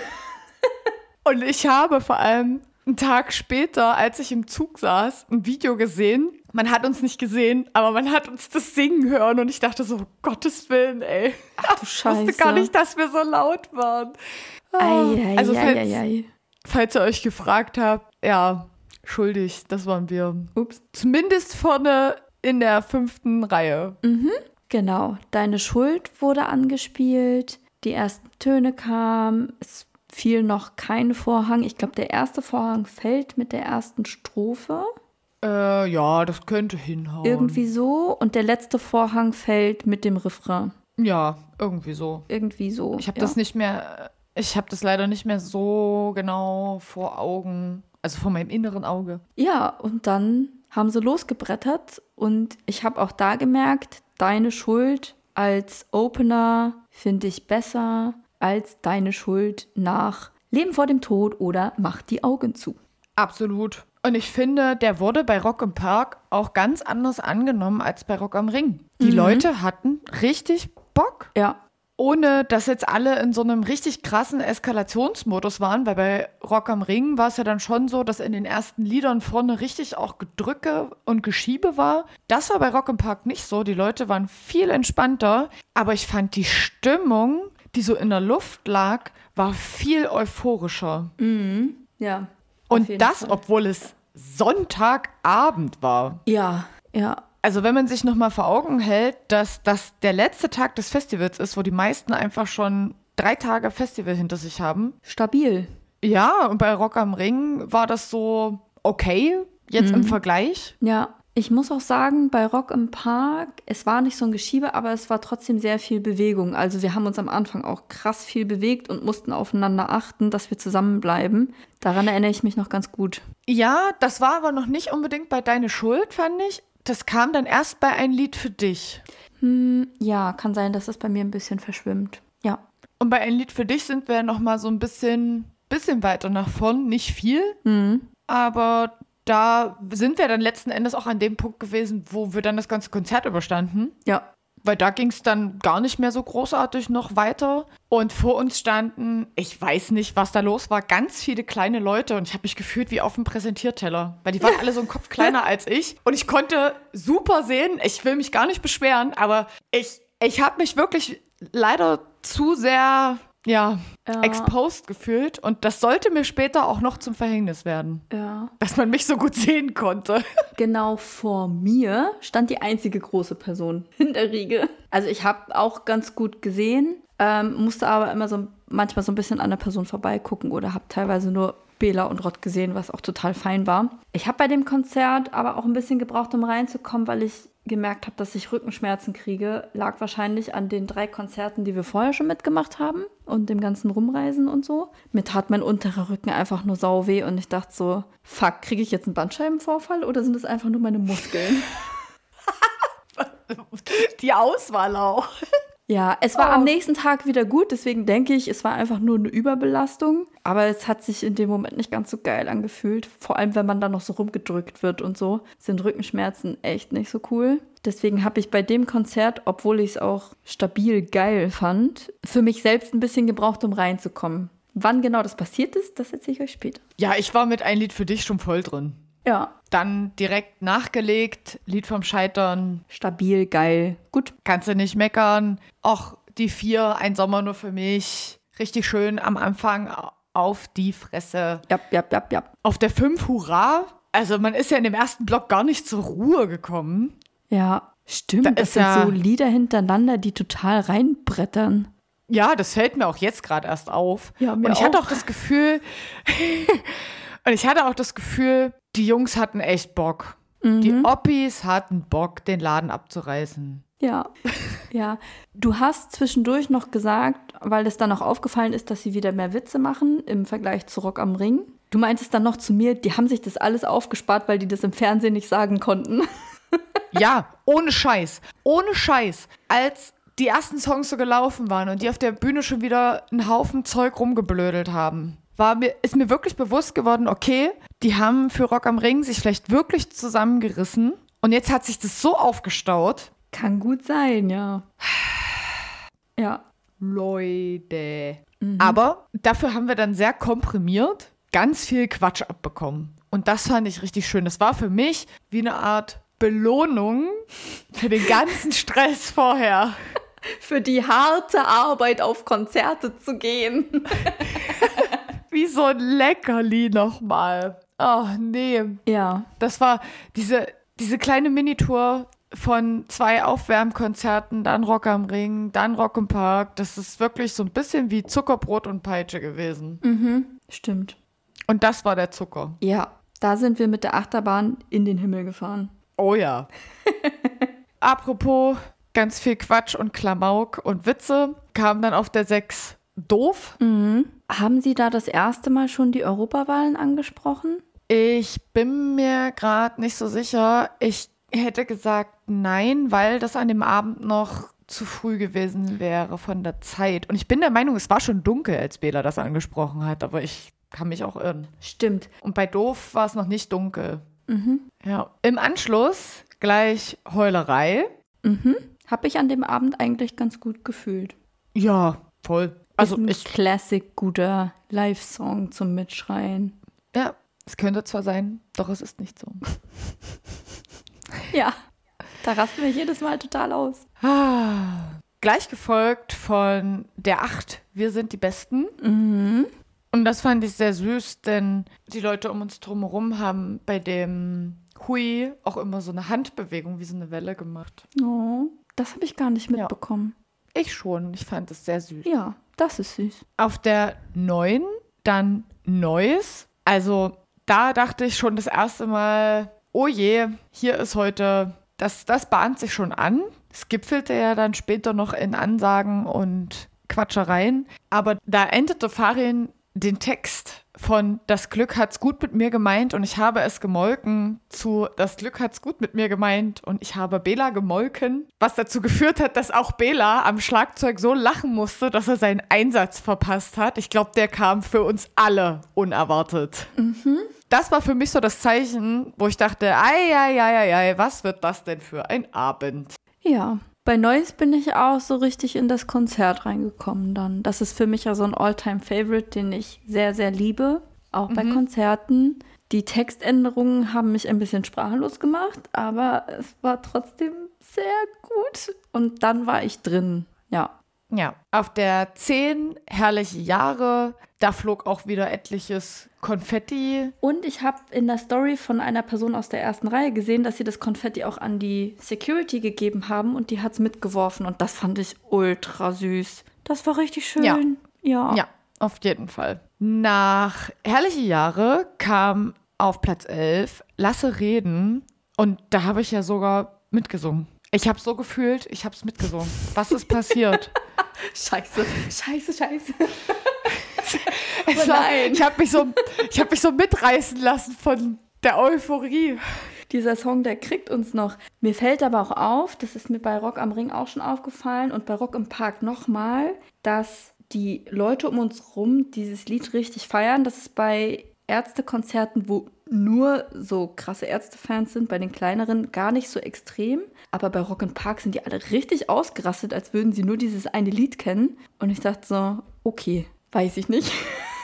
[SPEAKER 3] Und ich habe vor allem einen Tag später, als ich im Zug saß, ein Video gesehen. Man hat uns nicht gesehen, aber man hat uns das Singen hören. Und ich dachte so, um Gottes Willen, ey.
[SPEAKER 2] Ach du Scheiße.
[SPEAKER 3] Ich wusste gar nicht, dass wir so laut waren.
[SPEAKER 2] Ei, ei,
[SPEAKER 3] also falls,
[SPEAKER 2] ei, ei, ei.
[SPEAKER 3] falls ihr euch gefragt habt, ja, schuldig, das waren wir.
[SPEAKER 2] Ups.
[SPEAKER 3] Zumindest vorne in der fünften Reihe.
[SPEAKER 2] Mhm. Genau, Deine Schuld wurde angespielt, die ersten Töne kamen, es fiel noch kein Vorhang. Ich glaube, der erste Vorhang fällt mit der ersten Strophe.
[SPEAKER 3] Äh, ja, das könnte hinhauen.
[SPEAKER 2] Irgendwie so. Und der letzte Vorhang fällt mit dem Refrain.
[SPEAKER 3] Ja, irgendwie so.
[SPEAKER 2] Irgendwie so.
[SPEAKER 3] Ich habe
[SPEAKER 2] ja.
[SPEAKER 3] das nicht mehr, ich habe das leider nicht mehr so genau vor Augen, also vor meinem inneren Auge.
[SPEAKER 2] Ja, und dann haben sie losgebrettert und ich habe auch da gemerkt, Deine Schuld als Opener finde ich besser als Deine Schuld nach Leben vor dem Tod oder Mach die Augen zu.
[SPEAKER 3] Absolut. Und ich finde, der wurde bei Rock im Park auch ganz anders angenommen als bei Rock am Ring. Die
[SPEAKER 2] Mhm.
[SPEAKER 3] Leute hatten richtig Bock.
[SPEAKER 2] Ja.
[SPEAKER 3] Ohne, dass jetzt alle in so einem richtig krassen Eskalationsmodus waren, weil bei Rock am Ring war es ja dann schon so, dass in den ersten Liedern vorne richtig auch Gedrücke und Geschiebe war. Das war bei Rock im Park nicht so. Die Leute waren viel entspannter, aber ich fand die Stimmung, die so in der Luft lag, war viel euphorischer.
[SPEAKER 2] Mhm. Ja.
[SPEAKER 3] Und
[SPEAKER 2] jeden
[SPEAKER 3] das,
[SPEAKER 2] Fall.
[SPEAKER 3] obwohl es Sonntagabend war.
[SPEAKER 2] Ja, ja.
[SPEAKER 3] Also wenn man sich nochmal vor Augen hält, dass das der letzte Tag des Festivals ist, wo die meisten einfach schon drei Tage Festival hinter sich haben.
[SPEAKER 2] Stabil.
[SPEAKER 3] Ja, und bei Rock am Ring war das so okay, jetzt
[SPEAKER 2] Mhm.
[SPEAKER 3] im Vergleich.
[SPEAKER 2] Ja. Ich muss auch sagen, bei Rock im Park, es war nicht so ein Geschiebe, aber es war trotzdem sehr viel Bewegung. Also wir haben uns am Anfang auch krass viel bewegt und mussten aufeinander achten, dass wir zusammenbleiben. Daran erinnere ich mich noch ganz gut.
[SPEAKER 3] Ja, das war aber noch nicht unbedingt bei Deine Schuld, fand ich. Das kam dann erst bei Ein Lied für dich.
[SPEAKER 2] Hm, ja, kann sein, dass es bei mir ein bisschen verschwimmt. Ja.
[SPEAKER 3] Und bei Ein Lied für dich sind wir noch mal so ein bisschen, bisschen weiter nach vorn. Nicht viel,
[SPEAKER 2] Mhm.
[SPEAKER 3] aber da sind wir dann letzten Endes auch an dem Punkt gewesen, wo wir dann das ganze Konzert überstanden.
[SPEAKER 2] Ja.
[SPEAKER 3] Weil da ging es dann gar nicht mehr so großartig noch weiter. Und vor uns standen, ich weiß nicht, was da los war, ganz viele kleine Leute. Und ich habe mich gefühlt wie auf dem Präsentierteller. Weil die waren alle so einen Kopf kleiner als ich. Und ich konnte super sehen. Ich will mich gar nicht beschweren. Aber ich, ich habe mich wirklich leider zu sehr, ja,
[SPEAKER 2] Ja.
[SPEAKER 3] exposed gefühlt. Und das sollte mir später auch noch zum Verhängnis werden.
[SPEAKER 2] Ja.
[SPEAKER 3] Dass man mich so gut sehen konnte.
[SPEAKER 2] Genau vor mir stand die einzige große Person in der Riege. Also ich habe auch ganz gut gesehen, ähm, musste aber immer so manchmal so ein bisschen an der Person vorbeigucken oder habe teilweise nur Bela und Rott gesehen, was auch total fein war. Ich habe bei dem Konzert aber auch ein bisschen gebraucht, um reinzukommen, weil ich gemerkt habe, dass ich Rückenschmerzen kriege. Lag wahrscheinlich an den drei Konzerten, die wir vorher schon mitgemacht haben und dem ganzen Rumreisen und so. Mir tat mein unterer Rücken einfach nur sau weh und ich dachte so, fuck, kriege ich jetzt einen Bandscheibenvorfall oder sind es einfach nur meine Muskeln?
[SPEAKER 3] Die Auswahl auch.
[SPEAKER 2] Ja, es war
[SPEAKER 3] Oh.
[SPEAKER 2] am nächsten Tag wieder gut, deswegen denke ich, es war einfach nur eine Überbelastung. Aber es hat sich in dem Moment nicht ganz so geil angefühlt. Vor allem, wenn man dann noch so rumgedrückt wird und so, sind Rückenschmerzen echt nicht so cool. Deswegen habe ich bei dem Konzert, obwohl ich es auch stabil geil fand, für mich selbst ein bisschen gebraucht, um reinzukommen. Wann genau das passiert ist, das erzähle ich euch später.
[SPEAKER 3] Ja, ich war mit Ein Lied für dich schon voll drin.
[SPEAKER 2] Ja,
[SPEAKER 3] Dann direkt nachgelegt, Lied vom Scheitern,
[SPEAKER 2] stabil geil. Gut.
[SPEAKER 3] kannst du nicht meckern. Och, die vier, Ein Sommer nur für mich, richtig schön am Anfang auf die Fresse.
[SPEAKER 2] Ja, ja, ja, ja.
[SPEAKER 3] Auf der fünf, Hurra. Also man ist ja in dem ersten Block gar nicht zur Ruhe gekommen.
[SPEAKER 2] Ja, stimmt.
[SPEAKER 3] Da
[SPEAKER 2] Das
[SPEAKER 3] ist
[SPEAKER 2] sind
[SPEAKER 3] ja-
[SPEAKER 2] so Lieder hintereinander, die total reinbrettern.
[SPEAKER 3] Ja, das fällt mir auch jetzt gerade erst auf.
[SPEAKER 2] Ja, mir
[SPEAKER 3] Und ich hatte
[SPEAKER 2] auch.
[SPEAKER 3] auch das Gefühl, und ich hatte auch das Gefühl, die Jungs hatten echt Bock. Die
[SPEAKER 2] Mhm.
[SPEAKER 3] Oppis hatten Bock, den Laden abzureißen.
[SPEAKER 2] Ja, ja. Du hast zwischendurch noch gesagt, weil es dann auch aufgefallen ist, dass sie wieder mehr Witze machen im Vergleich zu Rock am Ring. Du meintest dann noch zu mir, die haben sich das alles aufgespart, weil die das im Fernsehen nicht sagen konnten.
[SPEAKER 3] Ja, ohne Scheiß. Ohne Scheiß. Als die ersten Songs so gelaufen waren und die auf der Bühne schon wieder einen Haufen Zeug rumgeblödelt haben, war mir, ist mir wirklich bewusst geworden, okay, die haben für Rock am Ring sich vielleicht wirklich zusammengerissen und jetzt hat sich das so aufgestaut.
[SPEAKER 2] Kann gut sein, ja. Ja.
[SPEAKER 3] Leute. Mhm. Aber dafür haben wir dann sehr komprimiert ganz viel Quatsch abbekommen. Und das fand ich richtig schön. Das war für mich wie eine Art Belohnung für den ganzen Stress vorher.
[SPEAKER 2] Für die harte Arbeit auf Konzerte zu gehen.
[SPEAKER 3] Wie so ein Leckerli nochmal. Oh, nee.
[SPEAKER 2] Ja.
[SPEAKER 3] Das war diese, diese kleine Minitour von zwei Aufwärmkonzerten, dann Rock am Ring, dann Rock im Park. Das ist wirklich so ein bisschen wie Zuckerbrot und Peitsche gewesen.
[SPEAKER 2] Mhm, stimmt.
[SPEAKER 3] Und das war der Zucker.
[SPEAKER 2] Ja, da sind wir mit der Achterbahn in den Himmel gefahren.
[SPEAKER 3] Oh ja. Apropos ganz viel Quatsch und Klamauk und Witze, kam dann auf der sechs Doof.
[SPEAKER 2] Mhm. Haben Sie da das erste Mal schon die Europawahlen angesprochen?
[SPEAKER 3] Ich bin mir gerade nicht so sicher. Ich hätte gesagt nein, weil das an dem Abend noch zu früh gewesen wäre von der Zeit. Und ich bin der Meinung, es war schon dunkel, als Bela das angesprochen hat, aber ich kann mich auch irren.
[SPEAKER 2] Stimmt.
[SPEAKER 3] Und bei Doof war es noch nicht dunkel.
[SPEAKER 2] Mhm.
[SPEAKER 3] Ja. Im Anschluss gleich Heulerei.
[SPEAKER 2] Mhm. Habe ich an dem Abend eigentlich ganz gut gefühlt.
[SPEAKER 3] Ja, voll. Also
[SPEAKER 2] ist ein
[SPEAKER 3] ich
[SPEAKER 2] Classic guter Live-Song zum Mitschreien.
[SPEAKER 3] Ja, es könnte zwar sein, doch es ist nicht so.
[SPEAKER 2] Ja, da rasten wir jedes Mal total aus.
[SPEAKER 3] Ah, gleich gefolgt von der acht, wir sind die Besten.
[SPEAKER 2] Mhm.
[SPEAKER 3] Und das fand ich sehr süß, denn die Leute um uns drumherum haben bei dem Hui auch immer so eine Handbewegung wie so eine Welle gemacht.
[SPEAKER 2] Oh, das habe ich gar nicht mitbekommen.
[SPEAKER 3] Ja. Ich schon, ich fand es sehr süß.
[SPEAKER 2] Ja, das ist süß.
[SPEAKER 3] Auf der neun dann Neues. Also da dachte ich schon das erste Mal, oh je, hier ist heute, das, das bahnt sich schon an. Es gipfelte ja dann später noch in Ansagen und Quatschereien. Aber da endete Farin den Text von Das Glück hat's gut mit mir gemeint und ich habe es gemolken zu Das Glück hat's gut mit mir gemeint und ich habe Bela gemolken, was dazu geführt hat, dass auch Bela am Schlagzeug so lachen musste, dass er seinen Einsatz verpasst hat. Ich glaube, der kam für uns alle unerwartet.
[SPEAKER 2] Mhm.
[SPEAKER 3] Das war für mich so das Zeichen, wo ich dachte, ei, ei, ei, ei, ei, was wird das denn für ein Abend?
[SPEAKER 2] Ja, bei Neues bin ich auch so richtig in das Konzert reingekommen dann. Das ist für mich ja so ein All-Time-Favorite, den ich sehr, sehr liebe, auch bei mhm. Konzerten. Die Textänderungen haben mich ein bisschen sprachlos gemacht, aber es war trotzdem sehr gut. Und dann war ich drin, ja.
[SPEAKER 3] Ja, auf der zehn herrliche Jahre, da flog auch wieder etliches Konfetti.
[SPEAKER 2] Und ich habe in der Story von einer Person aus der ersten Reihe gesehen, dass sie das Konfetti auch an die Security gegeben haben und die hat es mitgeworfen und das fand ich ultra süß. Das war richtig schön.
[SPEAKER 3] Ja.
[SPEAKER 2] Ja,
[SPEAKER 3] ja, auf jeden Fall. Nach herrliche Jahre kam auf Platz elf Lasse reden und da habe ich ja sogar mitgesungen. Ich habe so gefühlt, ich habe es mitgesungen. Was ist passiert?
[SPEAKER 2] Scheiße, scheiße, scheiße.
[SPEAKER 3] Es war, ich habe mich, so, ich hab mich so mitreißen lassen von der Euphorie.
[SPEAKER 2] Dieser Song, der kriegt uns noch. Mir fällt aber auch auf, das ist mir bei Rock am Ring auch schon aufgefallen und bei Rock im Park nochmal, dass die Leute um uns rum dieses Lied richtig feiern. Das ist bei Ärztekonzerten, wo nur so krasse Ärztefans sind, bei den kleineren gar nicht so extrem. Aber bei Rock im Park sind die alle richtig ausgerastet, als würden sie nur dieses eine Lied kennen. Und ich dachte so, okay, weiß ich nicht.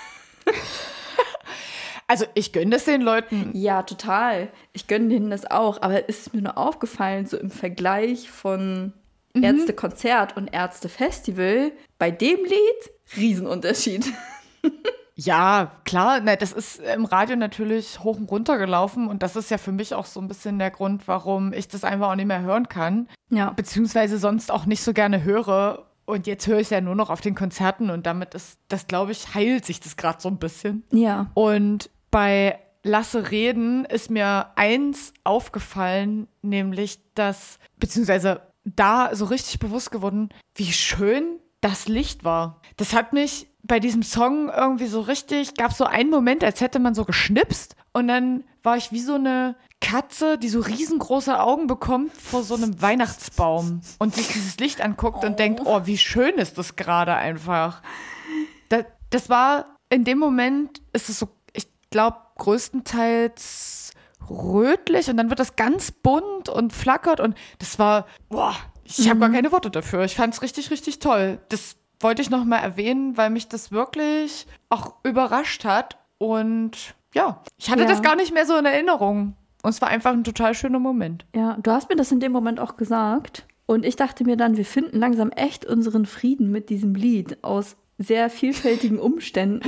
[SPEAKER 3] Also ich gönne das den Leuten.
[SPEAKER 2] Ja, total. Ich gönne denen das auch. Aber es ist mir nur aufgefallen, so im Vergleich von mhm. Ärztekonzert und Ärztefestival, bei dem Lied, Riesenunterschied.
[SPEAKER 3] Ja, klar, ne, das ist im Radio natürlich hoch und runter gelaufen und das ist ja für mich auch so ein bisschen der Grund, warum ich das einfach auch nicht mehr hören kann.
[SPEAKER 2] Ja.
[SPEAKER 3] Beziehungsweise sonst auch nicht so gerne höre. Und jetzt höre ich es ja nur noch auf den Konzerten und damit ist das, glaube ich, heilt sich das gerade so ein bisschen.
[SPEAKER 2] Ja.
[SPEAKER 3] Und bei Lasse reden ist mir eins aufgefallen, nämlich dass, beziehungsweise da so richtig bewusst geworden, wie schön das Licht war. Das hat mich bei diesem Song irgendwie so richtig, gab so einen Moment, als hätte man so geschnipst und dann war ich wie so eine Katze, die so riesengroße Augen bekommt vor so einem Weihnachtsbaum und sich dieses Licht anguckt oh. und denkt, oh, wie schön ist das gerade einfach. Das, das war, in dem Moment ist es so, ich glaube, größtenteils rötlich und dann wird das ganz bunt und flackert und das war, boah, ich habe mhm. gar keine Worte dafür. Ich fand es richtig, richtig toll. Das wollte ich noch mal erwähnen, weil mich das wirklich auch überrascht hat und ja, ich hatte ja. das gar nicht mehr so in Erinnerung. Und es war einfach ein total schöner Moment.
[SPEAKER 2] Ja, du hast mir das in dem Moment auch gesagt. Und ich dachte mir dann, wir finden langsam echt unseren Frieden mit diesem Lied aus sehr vielfältigen Umständen.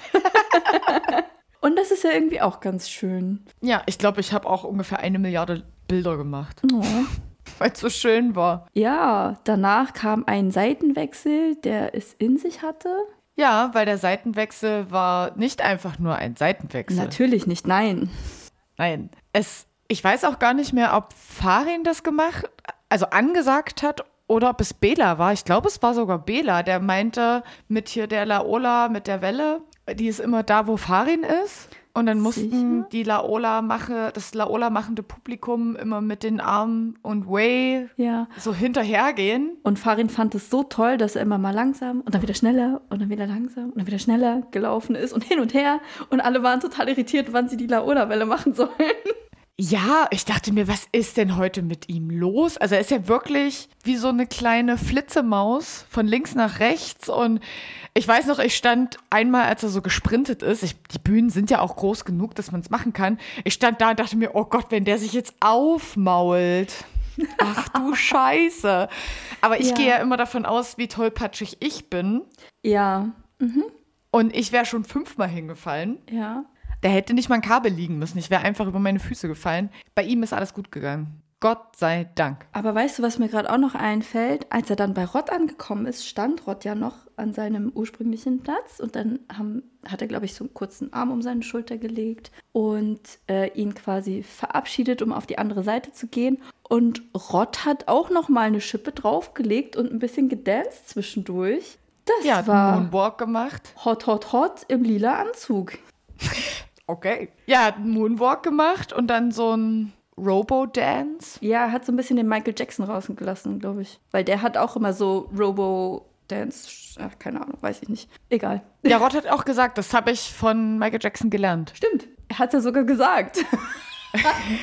[SPEAKER 2] Und das ist ja irgendwie auch ganz schön.
[SPEAKER 3] Ja, ich glaube, ich habe auch ungefähr eine Milliarde Bilder gemacht.
[SPEAKER 2] Oh.
[SPEAKER 3] Weil es so schön war.
[SPEAKER 2] Ja, danach kam ein Seitenwechsel, der es in sich hatte.
[SPEAKER 3] Ja, weil der Seitenwechsel war nicht einfach nur ein Seitenwechsel.
[SPEAKER 2] Natürlich nicht, nein.
[SPEAKER 3] Nein, es, ich weiß auch gar nicht mehr, ob Farin das gemacht, also angesagt hat oder ob es Bela war. Ich glaube, es war sogar Bela, der meinte mit hier der Laola, mit der Welle, die ist immer da, wo Farin ist. Und dann mussten Sicher? die Laola mache, das Laola machende Publikum immer mit den Armen und Way
[SPEAKER 2] ja.
[SPEAKER 3] so hinterhergehen.
[SPEAKER 2] Und Farin fand es so toll, dass er immer mal langsam und dann wieder schneller und dann wieder langsam und dann wieder schneller gelaufen ist und hin und her. Und alle waren total irritiert, wann sie die Laola-Welle machen sollen.
[SPEAKER 3] Ja, ich dachte mir, was ist denn heute mit ihm los? Also er ist ja wirklich wie so eine kleine Flitzemaus von links nach rechts und ich weiß noch, ich stand einmal, als er so gesprintet ist, ich, die Bühnen sind ja auch groß genug, dass man es machen kann, ich stand da und dachte mir, oh Gott, wenn der sich jetzt aufmault. Ach du Scheiße. Aber ich ja. gehe ja immer davon aus, wie tollpatschig ich bin.
[SPEAKER 2] Ja. Mhm.
[SPEAKER 3] Und ich wäre schon fünfmal hingefallen.
[SPEAKER 2] Ja.
[SPEAKER 3] Da hätte nicht mal ein Kabel liegen müssen. Ich wäre einfach über meine Füße gefallen. Bei ihm ist alles gut gegangen. Gott sei Dank.
[SPEAKER 2] Aber weißt du, was mir gerade auch noch einfällt? Als er dann bei Rott angekommen ist, stand Rott ja noch an seinem ursprünglichen Platz. Und dann haben, hat er, glaube ich, so einen kurzen Arm um seine Schulter gelegt und äh, ihn quasi verabschiedet, um auf die andere Seite zu gehen. Und Rott hat auch noch mal eine Schippe draufgelegt und ein bisschen gedanced zwischendurch. Das
[SPEAKER 3] ja,
[SPEAKER 2] war
[SPEAKER 3] einen Moonwalk gemacht.
[SPEAKER 2] Hot, hot, hot im lila Anzug.
[SPEAKER 3] Okay. Ja, hat einen Moonwalk gemacht und dann so ein Robo-Dance.
[SPEAKER 2] Ja, er hat so ein bisschen den Michael Jackson rausgelassen, glaube ich. Weil der hat auch immer so Robo-Dance, ach, keine Ahnung, weiß ich nicht. Egal.
[SPEAKER 3] Ja, Rott hat auch gesagt, das habe ich von Michael Jackson gelernt.
[SPEAKER 2] Stimmt, er hat es ja sogar gesagt.
[SPEAKER 3] Und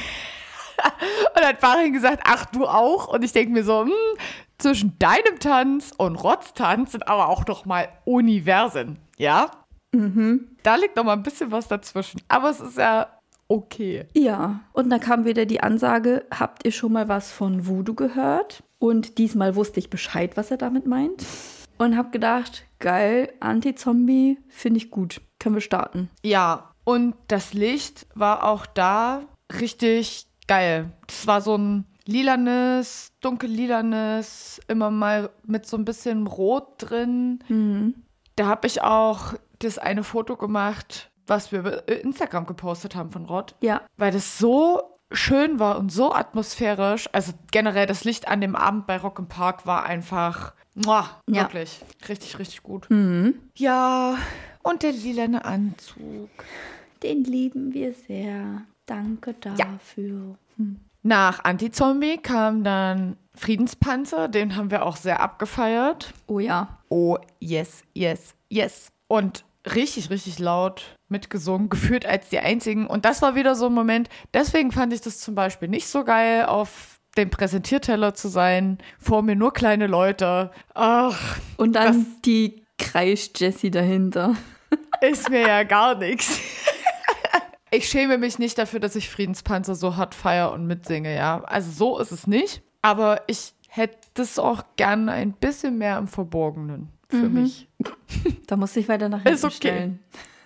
[SPEAKER 3] dann hat Farin gesagt, ach, du auch? Und ich denke mir so, hm, zwischen deinem Tanz und Rotts Tanz sind aber auch noch mal Universen, ja?
[SPEAKER 2] Mhm.
[SPEAKER 3] Da liegt noch mal ein bisschen was dazwischen. Aber es ist ja okay.
[SPEAKER 2] Ja, und dann kam wieder die Ansage, habt ihr schon mal was von Voodoo gehört? Und diesmal wusste ich Bescheid, was er damit meint. Und hab gedacht, geil, Anti-Zombie, finde ich gut. Können wir starten.
[SPEAKER 3] Ja, und das Licht war auch da richtig geil. Das war so ein lilanes, dunkellilanes, immer mal mit so ein bisschen Rot drin.
[SPEAKER 2] Mhm.
[SPEAKER 3] Da habe ich auch das eine Foto gemacht, was wir bei Instagram gepostet haben von Rott.
[SPEAKER 2] Ja.
[SPEAKER 3] Weil das so schön war und so atmosphärisch. Also generell das Licht an dem Abend bei Rock im Park war einfach, muah,
[SPEAKER 2] ja.
[SPEAKER 3] wirklich richtig, richtig gut.
[SPEAKER 2] Mhm.
[SPEAKER 3] Ja, und der lilane Anzug.
[SPEAKER 2] Den lieben wir sehr. Danke dafür. Ja. Hm.
[SPEAKER 3] Nach Anti-Zombie kam dann Friedenspanzer. Den haben wir auch sehr abgefeiert.
[SPEAKER 2] Oh ja.
[SPEAKER 3] Oh, yes, yes, yes. Und richtig, richtig laut mitgesungen, gefühlt als die einzigen. Und das war wieder so ein Moment, deswegen fand ich das zum Beispiel nicht so geil, auf dem Präsentierteller zu sein, vor mir nur kleine Leute. Ach.
[SPEAKER 2] Und dann die Kreisch-Jessie dahinter.
[SPEAKER 3] Ist mir ja gar nichts. Ich schäme mich nicht dafür, dass ich Friedenspanzer so hart feiere und mitsinge, ja. Also so ist es nicht. Aber ich hätte das auch gern ein bisschen mehr im Verborgenen für mhm. mich.
[SPEAKER 2] Da muss ich weiter nach hinten
[SPEAKER 3] ist okay.
[SPEAKER 2] stellen.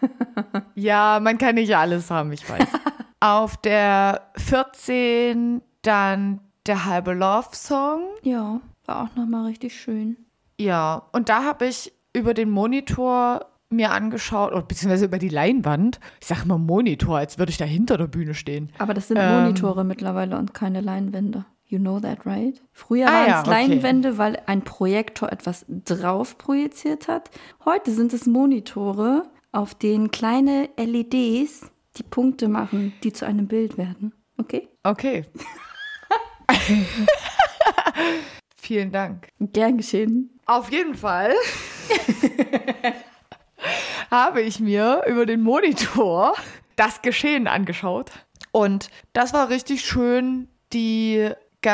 [SPEAKER 3] Ja, man kann nicht alles haben, ich weiß. Auf der vierzehn dann der halbe Love-Song.
[SPEAKER 2] Ja, war auch nochmal richtig schön.
[SPEAKER 3] Ja, und da habe ich über den Monitor mir angeschaut, oder beziehungsweise über die Leinwand. Ich sage immer Monitor, als würde ich da hinter der Bühne stehen.
[SPEAKER 2] Aber das sind
[SPEAKER 3] ähm,
[SPEAKER 2] Monitore mittlerweile und keine Leinwände. You know that, right? Früher
[SPEAKER 3] ah,
[SPEAKER 2] waren es
[SPEAKER 3] ja, okay.
[SPEAKER 2] Leinwände, weil ein Projektor etwas drauf projiziert hat. Heute sind es Monitore, auf denen kleine L E Ds die Punkte machen, die zu einem Bild werden. okay?
[SPEAKER 3] Okay. Vielen Dank.
[SPEAKER 2] Gern geschehen.
[SPEAKER 3] Auf jeden Fall habe ich mir über den Monitor das Geschehen angeschaut. Und das war richtig schön, die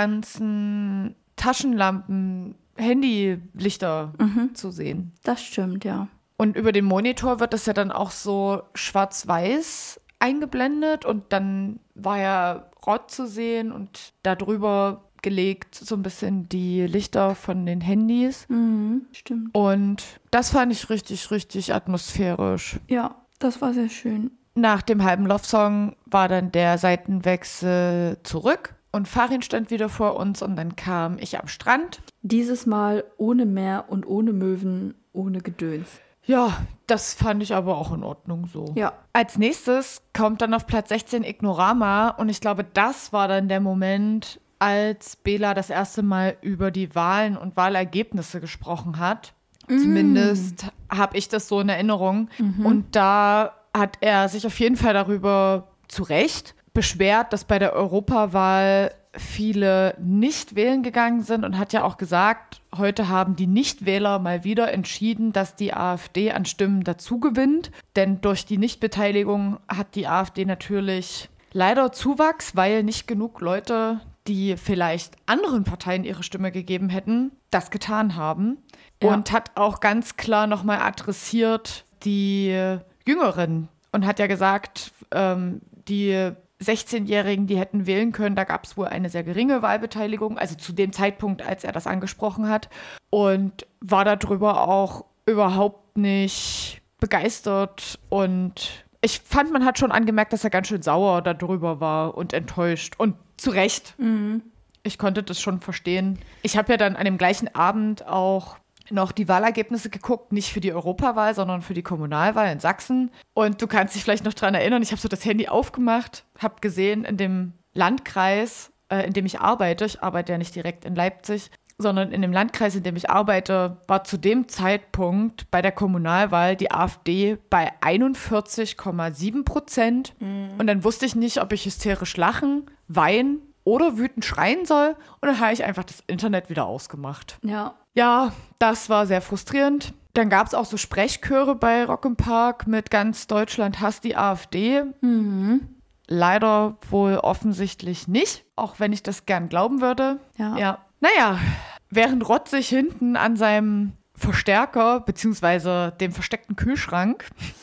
[SPEAKER 3] ganzen Taschenlampen, Handylichter
[SPEAKER 2] Mhm.
[SPEAKER 3] zu sehen.
[SPEAKER 2] Das stimmt, ja.
[SPEAKER 3] Und über den Monitor wird das ja dann auch so schwarz-weiß eingeblendet und dann war ja Rot zu sehen und darüber gelegt so ein bisschen die Lichter von den Handys.
[SPEAKER 2] Mhm, stimmt.
[SPEAKER 3] Und das fand ich richtig, richtig atmosphärisch.
[SPEAKER 2] Ja, das war sehr schön.
[SPEAKER 3] Nach dem halben Love-Song war dann der Seitenwechsel zurück und Farin stand wieder vor uns und dann kam ich am Strand.
[SPEAKER 2] Dieses Mal ohne Meer und ohne Möwen, ohne Gedöns.
[SPEAKER 3] Ja, das fand ich aber auch in Ordnung so.
[SPEAKER 2] Ja.
[SPEAKER 3] Als nächstes kommt dann auf Platz sechzehn Ignorama und ich glaube, das war dann der Moment, als Bela das erste Mal über die Wahlen und Wahlergebnisse gesprochen hat. Mm. Zumindest habe ich das so in Erinnerung. Mhm. Und da hat er sich auf jeden Fall darüber zu Recht beschwert, dass bei der Europawahl viele nicht wählen gegangen sind und hat ja auch gesagt, heute haben die Nichtwähler mal wieder entschieden, dass die AfD an Stimmen dazu gewinnt. Denn durch die Nichtbeteiligung hat die AfD natürlich leider Zuwachs, weil nicht genug Leute, die vielleicht anderen Parteien ihre Stimme gegeben hätten, das getan haben. Ja. Und hat auch ganz klar nochmal adressiert die Jüngeren und hat ja gesagt, ähm, die sechzehnjährigen, die hätten wählen können, da gab es wohl eine sehr geringe Wahlbeteiligung, also zu dem Zeitpunkt, als er das angesprochen hat, und war darüber auch überhaupt nicht begeistert. Und ich fand, man hat schon angemerkt, dass er ganz schön sauer darüber war und enttäuscht. Und zu Recht.
[SPEAKER 2] Mhm.
[SPEAKER 3] Ich konnte das schon verstehen. Ich habe ja dann an dem gleichen Abend auch noch die Wahlergebnisse geguckt, nicht für die Europawahl, sondern für die Kommunalwahl in Sachsen. Und du kannst dich vielleicht noch daran erinnern, ich habe so das Handy aufgemacht, habe gesehen, in dem Landkreis, äh, in dem ich arbeite, ich arbeite ja nicht direkt in Leipzig, sondern in dem Landkreis, in dem ich arbeite, war zu dem Zeitpunkt bei der Kommunalwahl die AfD bei einundvierzig Komma sieben Prozent. Mhm. Und dann wusste ich nicht, ob ich hysterisch lachen, weinen oder wütend schreien soll. Und dann habe ich einfach das Internet wieder ausgemacht.
[SPEAKER 2] Ja.
[SPEAKER 3] Ja, das war sehr frustrierend. Dann gab es auch so Sprechchöre bei Rock im Park mit ganz Deutschland hasst die AfD.
[SPEAKER 2] Mhm.
[SPEAKER 3] Leider wohl offensichtlich nicht, auch wenn ich das gern glauben würde.
[SPEAKER 2] Ja.
[SPEAKER 3] Ja. Naja, während Rott sich hinten an seinem Verstärker bzw. dem versteckten Kühlschrank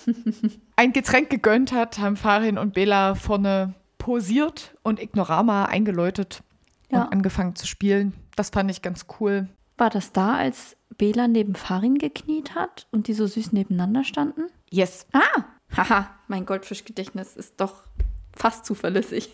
[SPEAKER 3] ein Getränk gegönnt hat, haben Farin und Bela vorne posiert und Ignorama eingeläutet
[SPEAKER 2] ja.
[SPEAKER 3] und angefangen zu spielen. Das fand ich ganz cool.
[SPEAKER 2] War das da, als Bela neben Farin gekniet hat und die so süß nebeneinander standen?
[SPEAKER 3] Yes.
[SPEAKER 2] Ah, haha, mein Goldfischgedächtnis ist doch fast zuverlässig.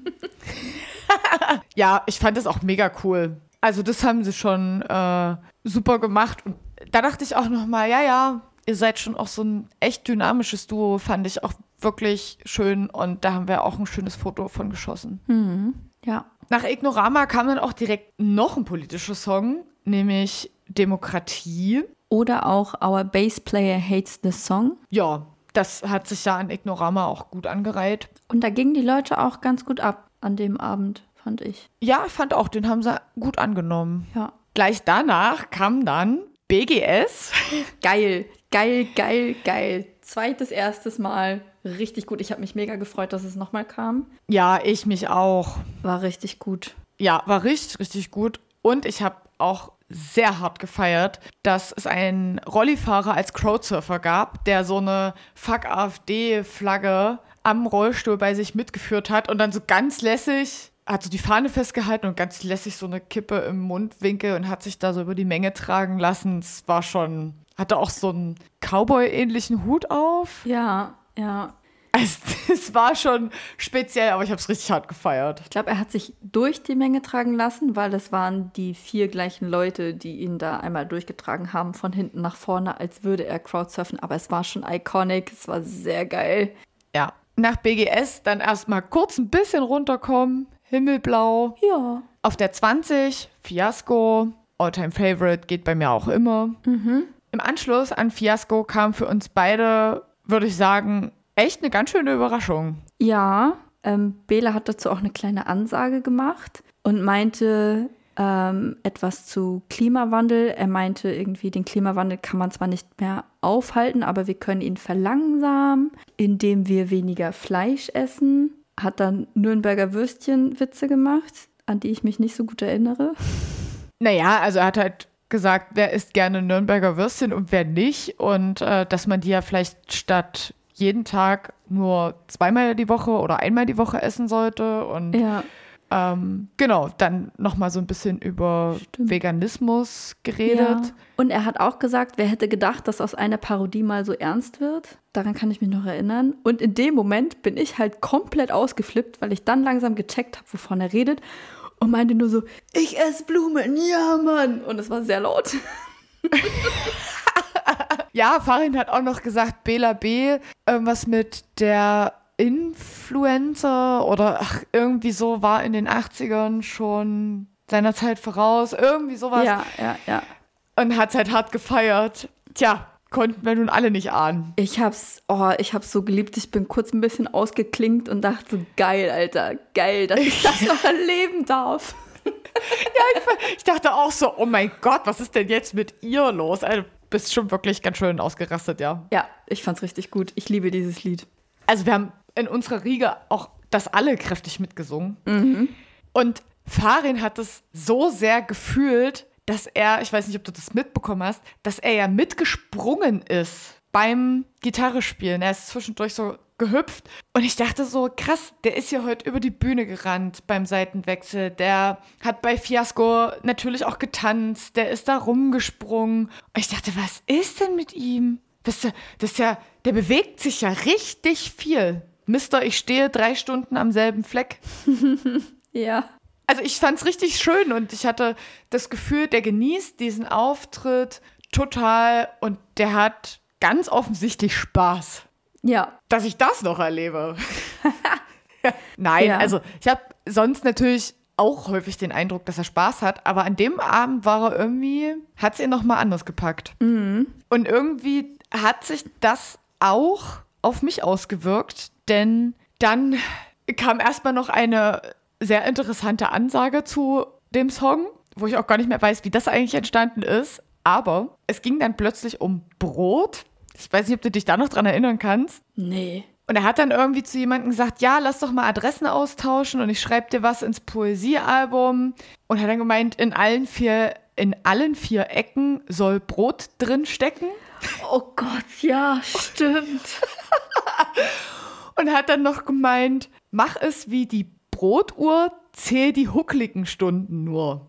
[SPEAKER 3] Ja, ich fand das auch mega cool. Also das haben sie schon äh, super gemacht. Und da dachte ich auch noch mal, ja, ja, ihr seid schon auch so ein echt dynamisches Duo, fand ich auch wirklich schön. Und da haben wir auch ein schönes Foto von geschossen.
[SPEAKER 2] Mhm. Ja.
[SPEAKER 3] Nach Ignorama kam dann auch direkt noch ein politischer Song, nämlich Demokratie.
[SPEAKER 2] Oder auch Our Bass Player Hates This Song.
[SPEAKER 3] Ja, das hat sich ja an Ignorama auch gut angereiht.
[SPEAKER 2] Und da gingen die Leute auch ganz gut ab an dem Abend, fand ich.
[SPEAKER 3] Ja, ich fand auch, den haben sie gut angenommen.
[SPEAKER 2] Ja.
[SPEAKER 3] Gleich danach kam dann B G S.
[SPEAKER 2] Geil, geil, geil, geil. Zweites, erstes Mal. Richtig gut. Ich habe mich mega gefreut, dass es nochmal kam.
[SPEAKER 3] Ja, ich mich auch.
[SPEAKER 2] War richtig gut.
[SPEAKER 3] Ja, war richtig, richtig gut. Und ich habe auch sehr hart gefeiert, dass es einen Rollifahrer als Crowdsurfer gab, der so eine Fuck-AfD-Flagge am Rollstuhl bei sich mitgeführt hat und dann so ganz lässig hat so die Fahne festgehalten und ganz lässig so eine Kippe im Mundwinkel und hat sich da so über die Menge tragen lassen. Es war schon, hatte auch so einen Cowboy-ähnlichen Hut auf.
[SPEAKER 2] Ja, ja.
[SPEAKER 3] Es, es war schon speziell, aber ich habe es richtig hart gefeiert.
[SPEAKER 2] Ich glaube, er hat sich durch die Menge tragen lassen, weil es waren die vier gleichen Leute, die ihn da einmal durchgetragen haben, von hinten nach vorne, als würde er Crowdsurfen. Aber es war schon iconic, es war sehr geil.
[SPEAKER 3] Ja, nach B G S dann erstmal kurz ein bisschen runterkommen, himmelblau.
[SPEAKER 2] Ja.
[SPEAKER 3] Auf der zwanzig, Fiasko, Alltime Favorite, geht bei mir auch immer.
[SPEAKER 2] Mhm.
[SPEAKER 3] Im Anschluss an Fiasko kam für uns beide, würde ich sagen, echt eine ganz schöne Überraschung.
[SPEAKER 2] Ja, Ähm, Bela hat dazu auch eine kleine Ansage gemacht und meinte ähm, etwas zu Klimawandel. Er meinte irgendwie, den Klimawandel kann man zwar nicht mehr aufhalten, aber wir können ihn verlangsamen, indem wir weniger Fleisch essen. Hat dann Nürnberger Würstchen-Witze gemacht, an die ich mich nicht so gut erinnere.
[SPEAKER 3] Naja, also er hat halt gesagt, wer isst gerne Nürnberger Würstchen und wer nicht. Und äh, dass man die ja vielleicht statt jeden Tag nur zweimal die Woche oder einmal die Woche essen sollte. Und
[SPEAKER 2] Ja.
[SPEAKER 3] ähm, genau, dann nochmal so ein bisschen über
[SPEAKER 2] Stimmt.
[SPEAKER 3] Veganismus geredet.
[SPEAKER 2] Ja. Und er hat auch gesagt, wer hätte gedacht, dass aus einer Parodie mal so ernst wird? Daran kann ich mich noch erinnern. Und in dem Moment bin ich halt komplett ausgeflippt, weil ich dann langsam gecheckt habe, wovon er redet. Und meinte nur so, ich esse Blumen, ja Mann. Und es war sehr laut.
[SPEAKER 3] Ja, Farin hat auch noch gesagt, Bela B. irgendwas mit der Influencer oder ach, irgendwie so war in den achtzigern schon seiner Zeit voraus. Irgendwie sowas.
[SPEAKER 2] Ja, ja, ja.
[SPEAKER 3] Und hat es halt hart gefeiert. Tja, konnten wir nun alle nicht ahnen.
[SPEAKER 2] Ich hab's, oh, ich hab's so geliebt. Ich bin kurz ein bisschen ausgeklinkt und dachte so, geil, Alter, geil, dass ich das noch erleben darf.
[SPEAKER 3] Ja, ich, ich dachte auch so, oh mein Gott, was ist denn jetzt mit ihr los? Also, du bist schon wirklich ganz schön ausgerastet, ja.
[SPEAKER 2] Ja, ich fand's richtig gut. Ich liebe dieses Lied.
[SPEAKER 3] Also wir haben in unserer Riege auch das alle kräftig mitgesungen.
[SPEAKER 2] Mhm.
[SPEAKER 3] Und Farin hat es so sehr gefühlt, dass er, ich weiß nicht, ob du das mitbekommen hast, dass er ja mitgesprungen ist beim Gitarre spielen. Er ist zwischendurch so gehüpft. Und ich dachte so, krass, der ist ja heute über die Bühne gerannt beim Seitenwechsel. Der hat bei Fiasco natürlich auch getanzt. Der ist da rumgesprungen. Und ich dachte, was ist denn mit ihm? Das ist ja, das ist ja, der bewegt sich ja richtig viel. Mister, ich stehe drei Stunden am selben Fleck.
[SPEAKER 2] Ja.
[SPEAKER 3] Also ich fand's richtig schön und ich hatte das Gefühl, der genießt diesen Auftritt total und der hat ganz offensichtlich Spaß,
[SPEAKER 2] Ja.
[SPEAKER 3] dass ich das noch erlebe. Nein,
[SPEAKER 2] Ja.
[SPEAKER 3] also ich habe sonst natürlich auch häufig den Eindruck, dass er Spaß hat, aber an dem Abend war er irgendwie, hat es ihn nochmal anders gepackt.
[SPEAKER 2] Mhm.
[SPEAKER 3] Und irgendwie hat sich das auch auf mich ausgewirkt, denn dann kam erstmal noch eine sehr interessante Ansage zu dem Song, wo ich auch gar nicht mehr weiß, wie das eigentlich entstanden ist. Aber es ging dann plötzlich um Brot. Ich weiß nicht, ob du dich da noch dran erinnern kannst.
[SPEAKER 2] Nee.
[SPEAKER 3] Und er hat dann irgendwie zu jemandem gesagt, ja, lass doch mal Adressen austauschen und ich schreibe dir was ins Poesiealbum. Und hat dann gemeint, in allen vier, in allen vier Ecken soll Brot drin stecken.
[SPEAKER 2] Oh Gott, ja, stimmt.
[SPEAKER 3] Und hat dann noch gemeint, mach es wie die Brotuhr, zähl die huckligen Stunden nur.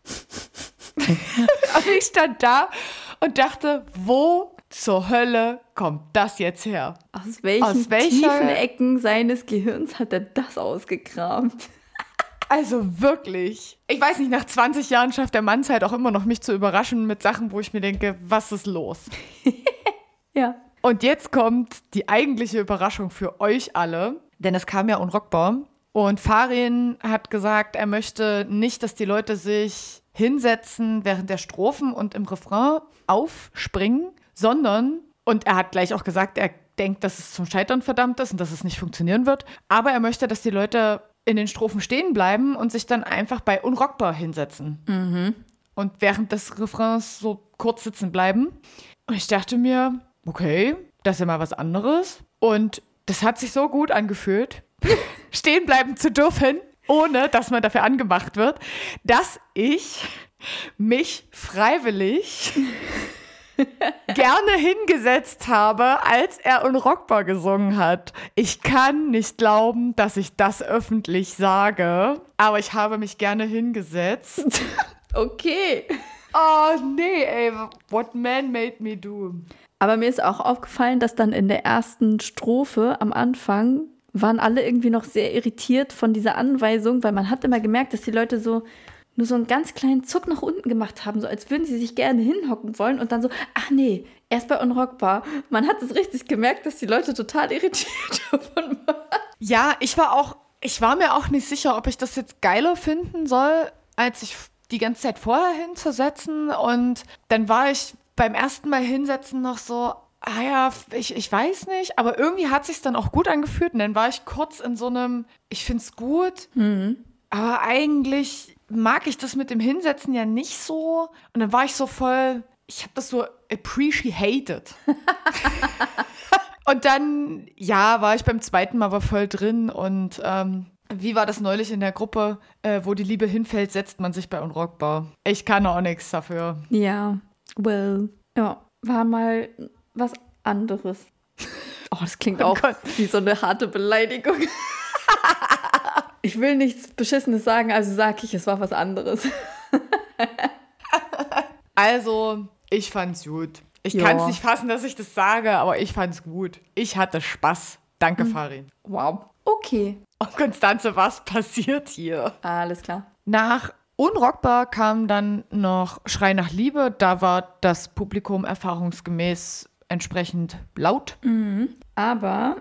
[SPEAKER 3] Und ich stand da und dachte, wo zur Hölle kommt das jetzt her?
[SPEAKER 2] Aus welchen
[SPEAKER 3] Aus welcher-
[SPEAKER 2] tiefen Ecken seines Gehirns hat er das ausgekramt?
[SPEAKER 3] Also wirklich. Ich weiß nicht, nach zwanzig Jahren schafft der Mann es halt auch immer noch, mich zu überraschen mit Sachen, wo ich mir denke, was ist los?
[SPEAKER 2] Ja.
[SPEAKER 3] Und jetzt kommt die eigentliche Überraschung für euch alle, denn es kam ja unrockbar. Und Farin hat gesagt, er möchte nicht, dass die Leute sich hinsetzen während der Strophen und im Refrain aufspringen, sondern, und er hat gleich auch gesagt, er denkt, dass es zum Scheitern verdammt ist und dass es nicht funktionieren wird, aber er möchte, dass die Leute in den Strophen stehen bleiben und sich dann einfach bei unrockbar hinsetzen.
[SPEAKER 2] Mhm.
[SPEAKER 3] Und während des Refrains so kurz sitzen bleiben. Und ich dachte mir, okay, das ist ja mal was anderes. Und das hat sich so gut angefühlt, stehen bleiben zu dürfen, ohne dass man dafür angemacht wird, dass ich mich freiwillig gerne hingesetzt habe, als er unrockbar gesungen hat. Ich kann nicht glauben, dass ich das öffentlich sage, aber ich habe mich gerne hingesetzt.
[SPEAKER 2] Okay.
[SPEAKER 3] Oh nee, ey, what man made me do.
[SPEAKER 2] Aber mir ist auch aufgefallen, dass dann in der ersten Strophe am Anfang waren alle irgendwie noch sehr irritiert von dieser Anweisung, weil man hat immer gemerkt, dass die Leute so nur so einen ganz kleinen Zuck nach unten gemacht haben, so als würden sie sich gerne hinhocken wollen und dann so, ach nee, erst bei unrockbar. Man hat es richtig gemerkt, dass die Leute total irritiert davon waren.
[SPEAKER 3] Ja, ich war auch, ich war mir auch nicht sicher, ob ich das jetzt geiler finden soll, als ich die ganze Zeit vorher hinzusetzen. Und dann war ich beim ersten Mal hinsetzen noch so, ah ja, ich, ich weiß nicht, aber irgendwie hat sich's dann auch gut angefühlt und dann war ich kurz in so einem, ich find's gut,
[SPEAKER 2] Mhm.
[SPEAKER 3] aber eigentlich mag ich das mit dem Hinsetzen ja nicht so und dann war ich so voll, ich habe das so appreciated. Und dann, ja, war ich beim zweiten Mal aber voll drin und ähm, wie war das neulich in der Gruppe, äh, wo die Liebe hinfällt, setzt man sich bei Unrockbar. Ich kann auch nichts dafür.
[SPEAKER 2] Ja, well, ja, war mal was anderes. Oh, das klingt
[SPEAKER 3] Oh
[SPEAKER 2] auch
[SPEAKER 3] Gott.
[SPEAKER 2] wie so eine harte Beleidigung. Ich will nichts Beschissenes sagen, also sage ich, es war was anderes.
[SPEAKER 3] Also, ich fand's gut. Ich
[SPEAKER 2] Ja.
[SPEAKER 3] kann es nicht fassen, dass ich das sage, aber ich fand's gut. Ich hatte Spaß. Danke, Farin.
[SPEAKER 2] Wow. Okay,
[SPEAKER 3] Oh, Konstanze, was passiert hier?
[SPEAKER 2] alles klar.
[SPEAKER 3] Nach Unrockbar kam dann noch Schrei nach Liebe. Da war das Publikum erfahrungsgemäß entsprechend laut.
[SPEAKER 2] Aber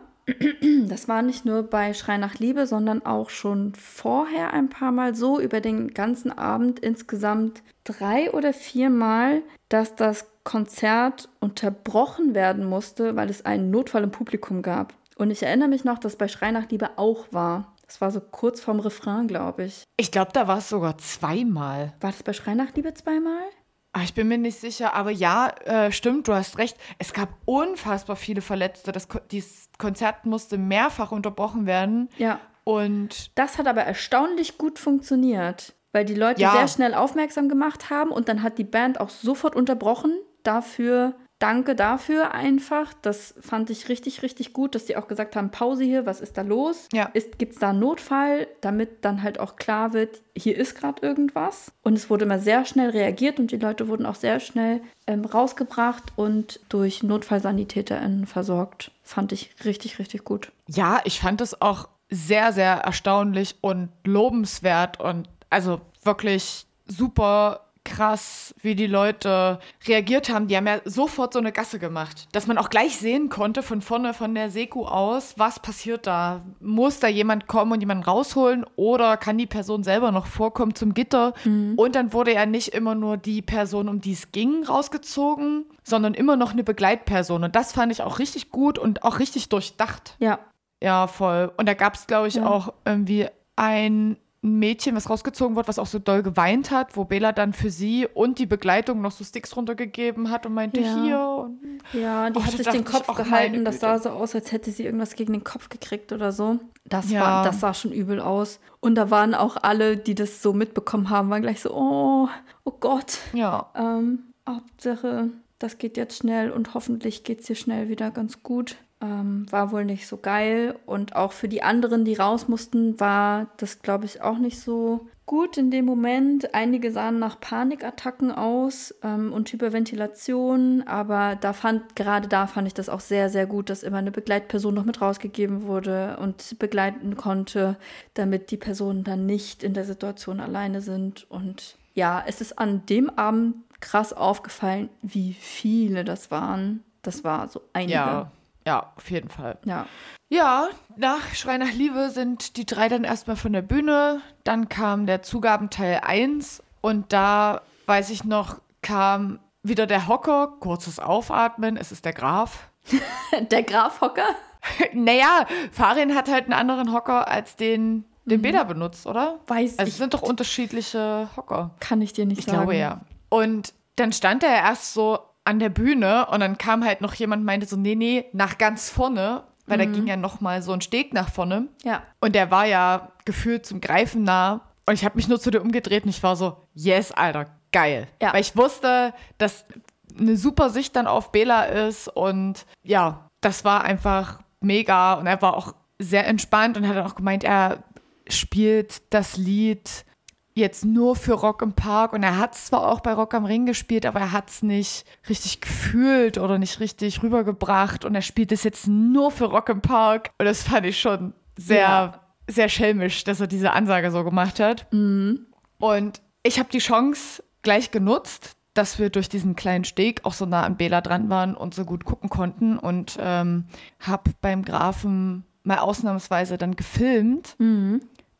[SPEAKER 2] das war nicht nur bei Schrei nach Liebe, sondern auch schon vorher ein paar Mal so über den ganzen Abend insgesamt drei oder vier Mal, dass das Konzert unterbrochen werden musste, weil es einen Notfall im Publikum gab. Und ich erinnere mich noch, dass bei Schrei nach Liebe auch war. Das war so kurz vorm Refrain, glaube ich.
[SPEAKER 3] Ich glaube, da war es sogar zweimal.
[SPEAKER 2] War das bei Schrei nach Liebe zweimal?
[SPEAKER 3] Ah, ich bin mir nicht sicher, aber ja, äh, stimmt, du hast recht. Es gab unfassbar viele Verletzte. Das, Ko- dieses Konzert musste mehrfach unterbrochen werden.
[SPEAKER 2] Ja.
[SPEAKER 3] Und
[SPEAKER 2] Das hat aber erstaunlich gut funktioniert, weil die Leute
[SPEAKER 3] Ja.
[SPEAKER 2] sehr schnell aufmerksam gemacht haben und dann hat die Band auch sofort unterbrochen. Dafür, danke dafür einfach. Das fand ich richtig, richtig gut, dass die auch gesagt haben, Pause hier, was ist da los?
[SPEAKER 3] Ja.
[SPEAKER 2] Gibt es da einen Notfall, damit dann halt auch klar wird, hier ist gerade irgendwas. Und es wurde immer sehr schnell reagiert und die Leute wurden auch sehr schnell ähm, rausgebracht und durch NotfallsanitäterInnen versorgt. Fand ich richtig, richtig gut.
[SPEAKER 3] ja, ich fand es auch sehr, sehr erstaunlich und lobenswert und also wirklich super krass, wie die Leute reagiert haben. Die haben ja sofort so eine Gasse gemacht, dass man auch gleich sehen konnte von vorne von der Seku aus, was passiert da? Muss da jemand kommen und jemanden rausholen oder kann die Person selber noch vorkommen zum Gitter? Und dann wurde ja nicht immer nur die Person, um die es ging, rausgezogen, sondern immer noch eine Begleitperson. Und das fand ich auch richtig gut und auch richtig durchdacht.
[SPEAKER 2] Ja,
[SPEAKER 3] Ja, voll. Und da gab es, glaube ich,
[SPEAKER 2] Ja.
[SPEAKER 3] auch irgendwie ein Mädchen, was rausgezogen wurde, was auch so doll geweint hat, wo Bela dann für sie und die Begleitung noch so Sticks runtergegeben hat und meinte,
[SPEAKER 2] Ja.
[SPEAKER 3] hier. Und
[SPEAKER 2] ja, die
[SPEAKER 3] Oh,
[SPEAKER 2] hat
[SPEAKER 3] da
[SPEAKER 2] sich
[SPEAKER 3] dachte
[SPEAKER 2] den
[SPEAKER 3] ich
[SPEAKER 2] Kopf
[SPEAKER 3] auch,
[SPEAKER 2] gehalten.
[SPEAKER 3] meine
[SPEAKER 2] Das sah
[SPEAKER 3] Güte.
[SPEAKER 2] so aus, als hätte sie irgendwas gegen den Kopf gekriegt oder so. Das,
[SPEAKER 3] Ja.
[SPEAKER 2] war, das sah schon übel aus. Und da waren auch alle, die das so mitbekommen haben, waren gleich so, oh, oh Gott.
[SPEAKER 3] ja,
[SPEAKER 2] Ähm, Hauptsache, das geht jetzt schnell und hoffentlich geht es hier schnell wieder ganz gut. Ähm, war wohl nicht so geil. Und auch für die anderen, die raus mussten, war das, glaube ich, auch nicht so gut in dem Moment. Einige sahen nach Panikattacken aus ähm, und Hyperventilation. Aber da fand, gerade da fand ich das auch sehr, sehr gut, dass immer eine Begleitperson noch mit rausgegeben wurde und begleiten konnte, damit die Personen dann nicht in der Situation alleine sind. Und ja, es ist an dem Abend krass aufgefallen, wie viele das waren. Das war so einige.
[SPEAKER 3] ja, ja, auf jeden Fall.
[SPEAKER 2] Ja.
[SPEAKER 3] Ja, nach Schrei nach Liebe sind die drei dann erstmal von der Bühne. Dann kam der Zugabenteil eins und da, weiß ich noch, kam wieder der Hocker, kurzes Aufatmen, es ist der Graf.
[SPEAKER 2] Der Graf Hocker?
[SPEAKER 3] Naja, Farin hat halt einen anderen Hocker als den, den Bela benutzt, oder?
[SPEAKER 2] Weiß
[SPEAKER 3] Also
[SPEAKER 2] ich.
[SPEAKER 3] es sind doch unterschiedliche Hocker.
[SPEAKER 2] Kann ich dir nicht
[SPEAKER 3] Ich
[SPEAKER 2] sagen.
[SPEAKER 3] glaube ja. Und dann stand er erst so an der Bühne und dann kam halt noch jemand und meinte so, nee, nee, nach ganz vorne, weil da ging ja noch mal so ein Steg nach vorne.
[SPEAKER 2] Ja.
[SPEAKER 3] Und der war ja gefühlt zum Greifen nah. Und ich habe mich nur zu dir umgedreht und ich war so, yes, Alter, geil.
[SPEAKER 2] Ja.
[SPEAKER 3] Weil ich wusste, dass eine super Sicht dann auf Bela ist und ja, das war einfach mega und er war auch sehr entspannt und hat dann auch gemeint, er spielt das Lied jetzt nur für Rock im Park und er hat es zwar auch bei Rock am Ring gespielt, aber er hat es nicht richtig gefühlt oder nicht richtig rübergebracht und er spielt es jetzt nur für Rock im Park und das fand ich schon sehr,
[SPEAKER 2] Ja.
[SPEAKER 3] sehr schelmisch, dass er diese Ansage so gemacht hat.
[SPEAKER 2] Mhm.
[SPEAKER 3] Und ich habe die Chance gleich genutzt, dass wir durch diesen kleinen Steg auch so nah an Bela dran waren und so gut gucken konnten und ähm, habe beim Grafen mal ausnahmsweise dann gefilmt,
[SPEAKER 2] Mhm.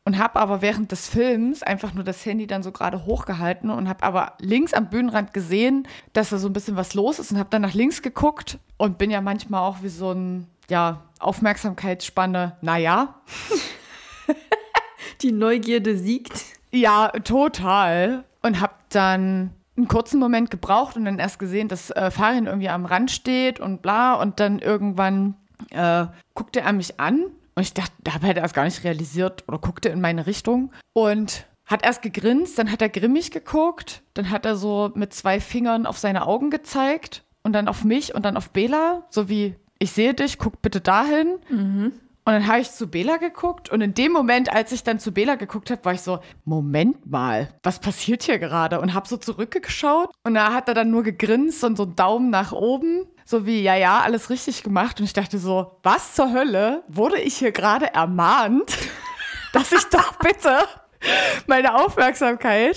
[SPEAKER 3] und habe aber während des Films einfach nur das Handy dann so gerade hochgehalten und habe aber links am Bühnenrand gesehen, dass da so ein bisschen was los ist und habe dann nach links geguckt und bin ja manchmal auch wie so ein, ja, Aufmerksamkeitsspanne, naja.
[SPEAKER 2] Die Neugierde siegt.
[SPEAKER 3] Ja, total. Und habe dann einen kurzen Moment gebraucht und dann erst gesehen, dass äh, Farin irgendwie am Rand steht und bla. Und dann irgendwann äh, guckte er mich an. Und ich dachte, da habe er das gar nicht realisiert oder guckte in meine Richtung. Und hat erst gegrinst, dann hat er grimmig geguckt. Dann hat er so mit zwei Fingern auf seine Augen gezeigt. Und dann auf mich und dann auf Bela. So wie, ich sehe dich, guck bitte dahin. Mhm. Und dann habe ich zu Bela geguckt und in dem Moment, als ich dann zu Bela geguckt habe, war ich so, Moment mal, was passiert hier gerade? Und habe so zurückgeschaut und da hat er dann nur gegrinst und so einen Daumen nach oben, so wie, ja, ja, alles richtig gemacht. Und ich dachte so, was zur Hölle wurde ich hier gerade ermahnt, dass ich doch bitte meine Aufmerksamkeit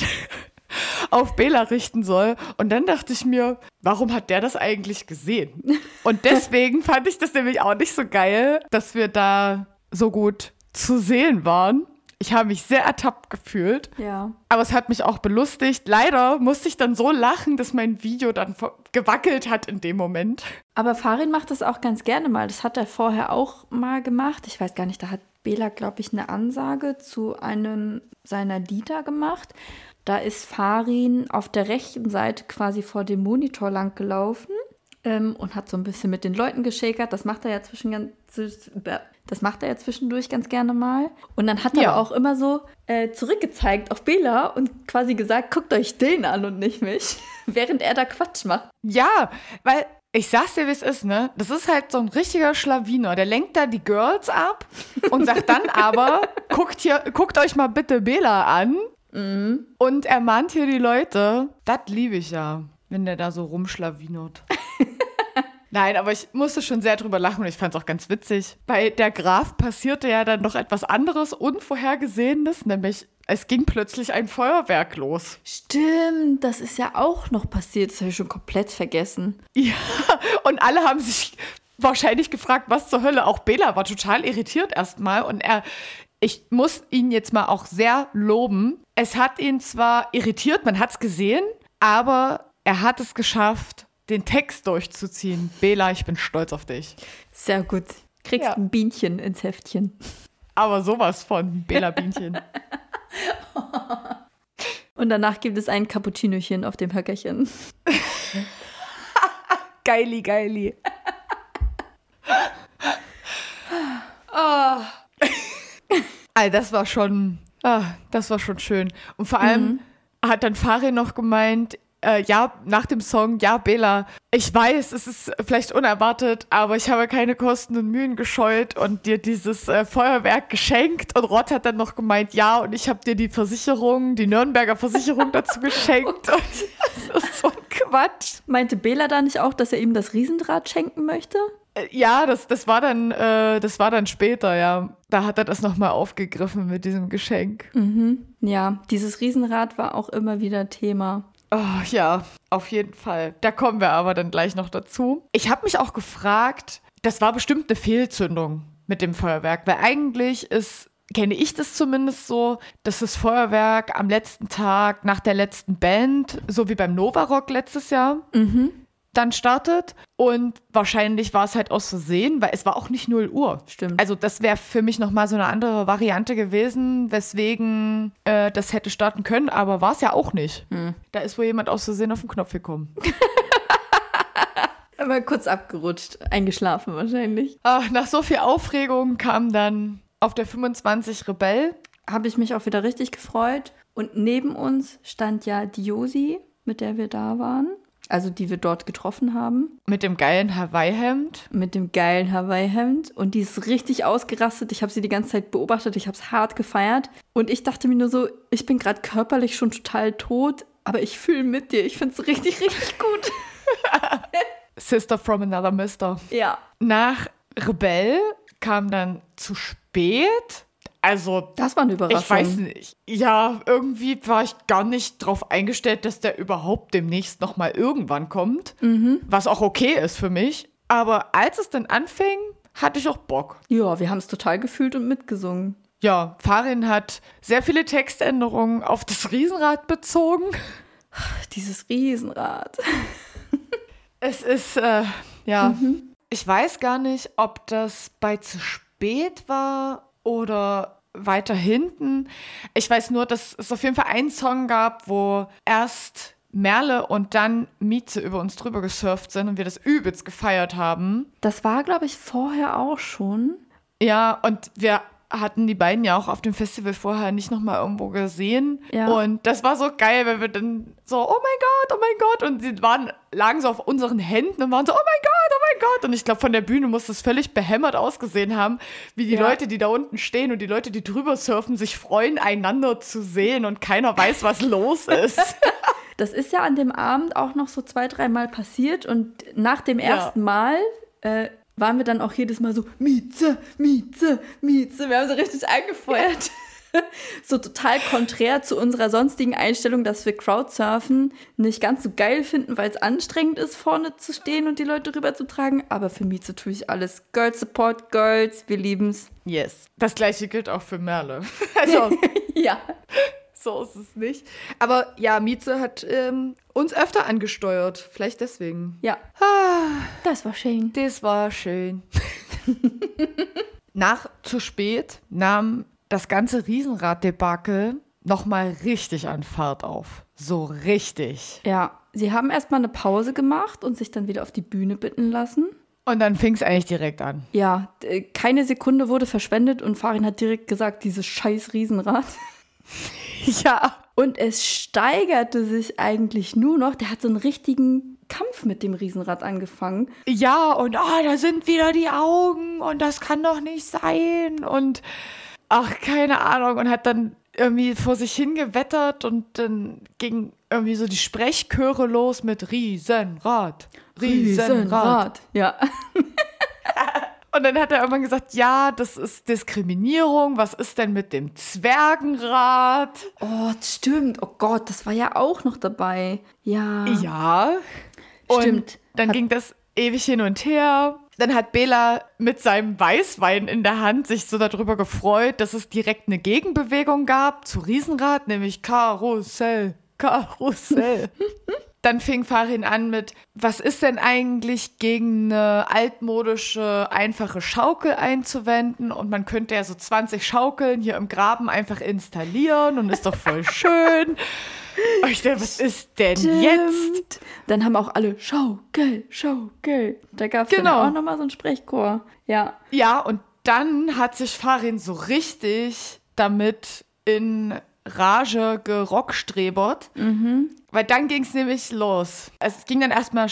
[SPEAKER 3] auf Bela richten soll. Und dann dachte ich mir, warum hat der das eigentlich gesehen? Und deswegen fand ich das nämlich auch nicht so geil, dass wir da so gut zu sehen waren. Ich habe mich sehr ertappt gefühlt.
[SPEAKER 2] Ja.
[SPEAKER 3] Aber es hat mich auch belustigt. Leider musste ich dann so lachen, dass mein Video dann gewackelt hat in dem Moment.
[SPEAKER 2] Aber Farin macht das auch ganz gerne mal. Das hat er vorher auch mal gemacht. Ich weiß gar nicht, da hat Bela, glaube ich, eine Ansage zu einem seiner Lieder gemacht. Da ist Farin auf der rechten Seite quasi vor dem Monitor lang gelaufen ähm, und hat so ein bisschen mit den Leuten geschäkert. Das macht er ja zwischen ganz, das macht er ja zwischendurch ganz gerne mal. Und dann hat er
[SPEAKER 3] ja.
[SPEAKER 2] aber auch immer so äh, zurückgezeigt auf Bela und quasi gesagt, guckt euch den an und nicht mich, während er da Quatsch macht.
[SPEAKER 3] Ja, weil ich sag's dir, wie es ist, ne? Das ist halt so ein richtiger Schlawiner. Der lenkt da die Girls ab und sagt dann aber, guckt, hier, guckt euch mal bitte Bela an. Mhm. Und er mahnt hier die Leute. Das liebe ich ja, wenn der da so rumschlawinert. Nein, aber ich musste schon sehr drüber lachen und ich fand es auch ganz witzig. Bei der Graf passierte ja dann noch etwas anderes, Unvorhergesehenes, nämlich es ging plötzlich ein Feuerwerk los.
[SPEAKER 2] Stimmt, das ist ja auch noch passiert. Das habe ich schon komplett vergessen.
[SPEAKER 3] Ja, und alle haben sich wahrscheinlich gefragt, was zur Hölle. Auch Bela war total irritiert erstmal und er... Ich muss ihn jetzt mal auch sehr loben. Es hat ihn zwar irritiert, man hat es gesehen, aber er hat es geschafft, den Text durchzuziehen. Bela, ich bin stolz auf dich.
[SPEAKER 2] Sehr gut. Kriegst ja. ein Bienchen ins Heftchen.
[SPEAKER 3] Aber sowas von Bela-Bienchen.
[SPEAKER 2] Und danach gibt es ein Cappuccinochen auf dem Höckerchen.
[SPEAKER 3] Geili, geili. Oh. Also das war schon, ah, das war schon schön. Und vor allem mhm. hat dann Farin noch gemeint, äh, ja, nach dem Song, ja, Bela, ich weiß, es ist vielleicht unerwartet, aber ich habe keine Kosten und Mühen gescheut und dir dieses äh, Feuerwerk geschenkt. Und Rott hat dann noch gemeint, ja, und ich habe dir die Versicherung, die Nürnberger Versicherung dazu geschenkt.
[SPEAKER 2] Oh
[SPEAKER 3] und das ist so ein Quatsch.
[SPEAKER 2] Meinte Bela da nicht auch, dass er ihm das Riesenrad schenken möchte?
[SPEAKER 3] Ja, das, das, war dann, äh, das war dann später, ja. Da hat er das nochmal aufgegriffen mit diesem Geschenk.
[SPEAKER 2] Mhm. Ja, dieses Riesenrad war auch immer wieder Thema.
[SPEAKER 3] Oh ja, auf jeden Fall. Da kommen wir aber dann gleich noch dazu. Ich habe mich auch gefragt, das war bestimmt eine Fehlzündung mit dem Feuerwerk, weil eigentlich ist, kenne ich das zumindest so, dass das Feuerwerk am letzten Tag nach der letzten Band, so wie beim Nova Rock letztes Jahr, mhm. dann startet und wahrscheinlich war es halt aus Versehen, weil es war auch nicht null Uhr.
[SPEAKER 2] Stimmt.
[SPEAKER 3] Also das wäre für mich nochmal so eine andere Variante gewesen, weswegen äh, das hätte starten können, aber war es ja auch nicht. Hm. Da ist wohl jemand aus Versehen auf den Knopf gekommen.
[SPEAKER 2] Aber kurz abgerutscht, eingeschlafen wahrscheinlich.
[SPEAKER 3] Ach, nach so viel Aufregung kam dann auf der fünfundzwanzig Rebell.
[SPEAKER 2] Habe ich mich auch wieder richtig gefreut. Und neben uns stand ja die Josi, mit der wir da waren. Also die wir dort getroffen haben.
[SPEAKER 3] Mit dem geilen Hawaii-Hemd.
[SPEAKER 2] Mit dem geilen Hawaii-Hemd. Und die ist richtig ausgerastet. Ich habe sie die ganze Zeit beobachtet. Ich habe es hart gefeiert. Und ich dachte mir nur so, ich bin gerade körperlich schon total tot, aber ich fühle mit dir. Ich finde es richtig, richtig gut.
[SPEAKER 3] Sister from another mister.
[SPEAKER 2] Ja.
[SPEAKER 3] Nach Rebell kam dann zu spät. Also,
[SPEAKER 2] das war eine Überraschung.
[SPEAKER 3] Ich weiß nicht. Ja, irgendwie war ich gar nicht drauf eingestellt, dass der überhaupt demnächst nochmal irgendwann kommt. Mhm. Was auch okay ist für mich. Aber als es dann anfing, hatte ich auch Bock.
[SPEAKER 2] Ja, wir haben es total gefühlt und mitgesungen.
[SPEAKER 3] ja, Farin hat sehr viele Textänderungen auf das Riesenrad bezogen.
[SPEAKER 2] Dieses Riesenrad.
[SPEAKER 3] Es ist, äh, ja,
[SPEAKER 2] Mhm.
[SPEAKER 3] ich weiß gar nicht, ob das bei zu spät war oder weiter hinten. Ich weiß nur, dass es auf jeden Fall einen Song gab, wo erst Merle und dann Mieze über uns drüber gesurft sind und wir das übelst gefeiert haben.
[SPEAKER 2] Das war, glaube ich, vorher auch schon.
[SPEAKER 3] Ja, und wir hatten die beiden ja auch auf dem Festival vorher nicht nochmal irgendwo gesehen.
[SPEAKER 2] Ja.
[SPEAKER 3] Und das war so geil, weil wir dann so, oh mein Gott, oh mein Gott. Und sie waren, lagen so auf unseren Händen und waren so, oh mein Gott, oh mein Gott. Und ich glaube, von der Bühne muss das völlig behämmert ausgesehen haben, wie die
[SPEAKER 2] Ja.
[SPEAKER 3] Leute, die da unten stehen und die Leute, die drüber surfen, sich freuen, einander zu sehen und keiner weiß, was los ist.
[SPEAKER 2] Das ist ja an dem Abend auch noch so zwei, dreimal passiert. Und nach dem
[SPEAKER 3] Ja.
[SPEAKER 2] ersten Mal äh, waren wir dann auch jedes Mal so, Mieze, Mieze, Mieze. Wir haben so richtig angefeuert. So total konträr zu unserer sonstigen Einstellung, dass wir Crowdsurfen nicht ganz so geil finden, weil es anstrengend ist, vorne zu stehen und die Leute rüberzutragen. Aber für Mieze tue ich alles. Girls support Girls, wir lieben's.
[SPEAKER 3] Yes. Das gleiche gilt auch für Merle. Also,
[SPEAKER 2] Ja.
[SPEAKER 3] so ist es nicht. Aber ja, Mieze hat ähm, uns öfter angesteuert. Vielleicht deswegen.
[SPEAKER 2] Ja,
[SPEAKER 3] Ah,
[SPEAKER 2] das war schön.
[SPEAKER 3] das war schön. Nach zu spät nahm das ganze Riesenrad-Debakel nochmal richtig an Fahrt auf. So richtig.
[SPEAKER 2] Ja, sie haben erstmal eine Pause gemacht und sich dann wieder auf die Bühne bitten lassen.
[SPEAKER 3] Und dann fing es eigentlich direkt an.
[SPEAKER 2] Ja, d- keine Sekunde wurde verschwendet und Farin hat direkt gesagt, dieses scheiß Riesenrad.
[SPEAKER 3] Ja.
[SPEAKER 2] Und es steigerte sich eigentlich nur noch. Der hat so einen richtigen Kampf mit dem Riesenrad angefangen.
[SPEAKER 3] Ja, und ah, da sind wieder die Augen und das kann doch nicht sein. Und ach, keine Ahnung. Und hat dann irgendwie vor sich hingewettert und dann ging irgendwie so die Sprechchöre los mit Riesenrad, Riesenrad.
[SPEAKER 2] Ja.
[SPEAKER 3] Und dann hat er irgendwann gesagt, ja, das ist Diskriminierung. Was ist denn mit dem Zwergenrad?
[SPEAKER 2] Oh, stimmt. Oh Gott, das war ja auch noch dabei. Ja.
[SPEAKER 3] Ja. Und
[SPEAKER 2] Stimmt.
[SPEAKER 3] dann
[SPEAKER 2] Hat-
[SPEAKER 3] ging das ewig hin und her. Dann hat Bela mit seinem Weißwein in der Hand sich so darüber gefreut, dass es direkt eine Gegenbewegung gab zu Riesenrad, nämlich Karussell, Karussell. Dann fing Farin an mit, was ist denn eigentlich gegen eine altmodische, einfache Schaukel einzuwenden? Und man könnte ja so zwanzig Schaukeln hier im Graben einfach installieren und ist doch voll schön. Und ich dachte, was ist denn jetzt?
[SPEAKER 2] Stimmt. Dann haben auch alle Schaukel, Schaukel. Da gab es
[SPEAKER 3] Genau.
[SPEAKER 2] dann auch nochmal so einen Sprechchor. Ja.
[SPEAKER 3] Ja, und dann hat sich Farin so richtig damit in Rage gerockstrebert. Weil dann ging es nämlich los. Es ging dann erstmal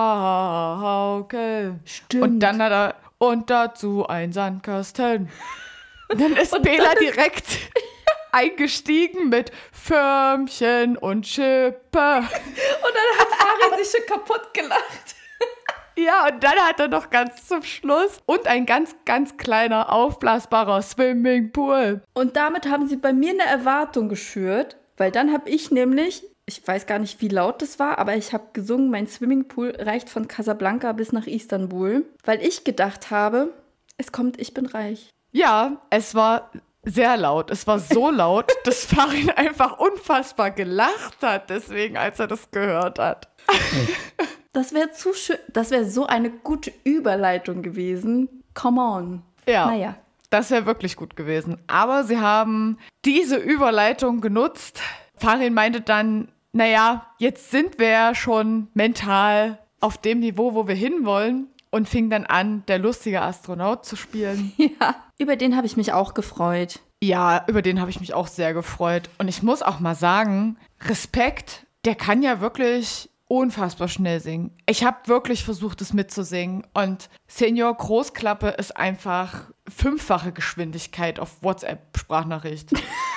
[SPEAKER 3] Schaukel.
[SPEAKER 2] Stimmt.
[SPEAKER 3] Und dann hat er, und dazu ein Sandkasten. Und dann ist Bela direkt eingestiegen mit Förmchen und Schippe.
[SPEAKER 2] Und dann hat Farin sich schon kaputt gelacht.
[SPEAKER 3] Ja, und dann hat er noch ganz zum Schluss und ein ganz, ganz kleiner aufblasbarer Swimmingpool.
[SPEAKER 2] Und damit haben sie bei mir eine Erwartung geschürt, weil dann habe ich nämlich, ich weiß gar nicht, wie laut das war, aber ich habe gesungen, mein Swimmingpool reicht von Casablanca bis nach Istanbul, weil ich gedacht habe, es kommt, ich bin reich.
[SPEAKER 3] Ja, es war sehr laut. Es war so laut, dass Farin einfach unfassbar gelacht hat, deswegen, als er das gehört hat.
[SPEAKER 2] Das wäre zu schön, das wäre so eine gute Überleitung gewesen. Come on.
[SPEAKER 3] Ja.
[SPEAKER 2] Naja.
[SPEAKER 3] Das wäre wirklich gut gewesen. Aber sie haben diese Überleitung genutzt. Farin meinte dann, naja, jetzt sind wir ja schon mental auf dem Niveau, wo wir hinwollen. Und fing dann an, der lustige Astronaut zu spielen.
[SPEAKER 2] Ja, über den habe ich mich auch gefreut.
[SPEAKER 3] Ja, über den habe ich mich auch sehr gefreut. Und ich muss auch mal sagen, Respekt, der kann ja wirklich unfassbar schnell singen. Ich habe wirklich versucht, es mitzusingen. Und Senior Großklappe ist einfach fünffache Geschwindigkeit auf WhatsApp-Sprachnachricht.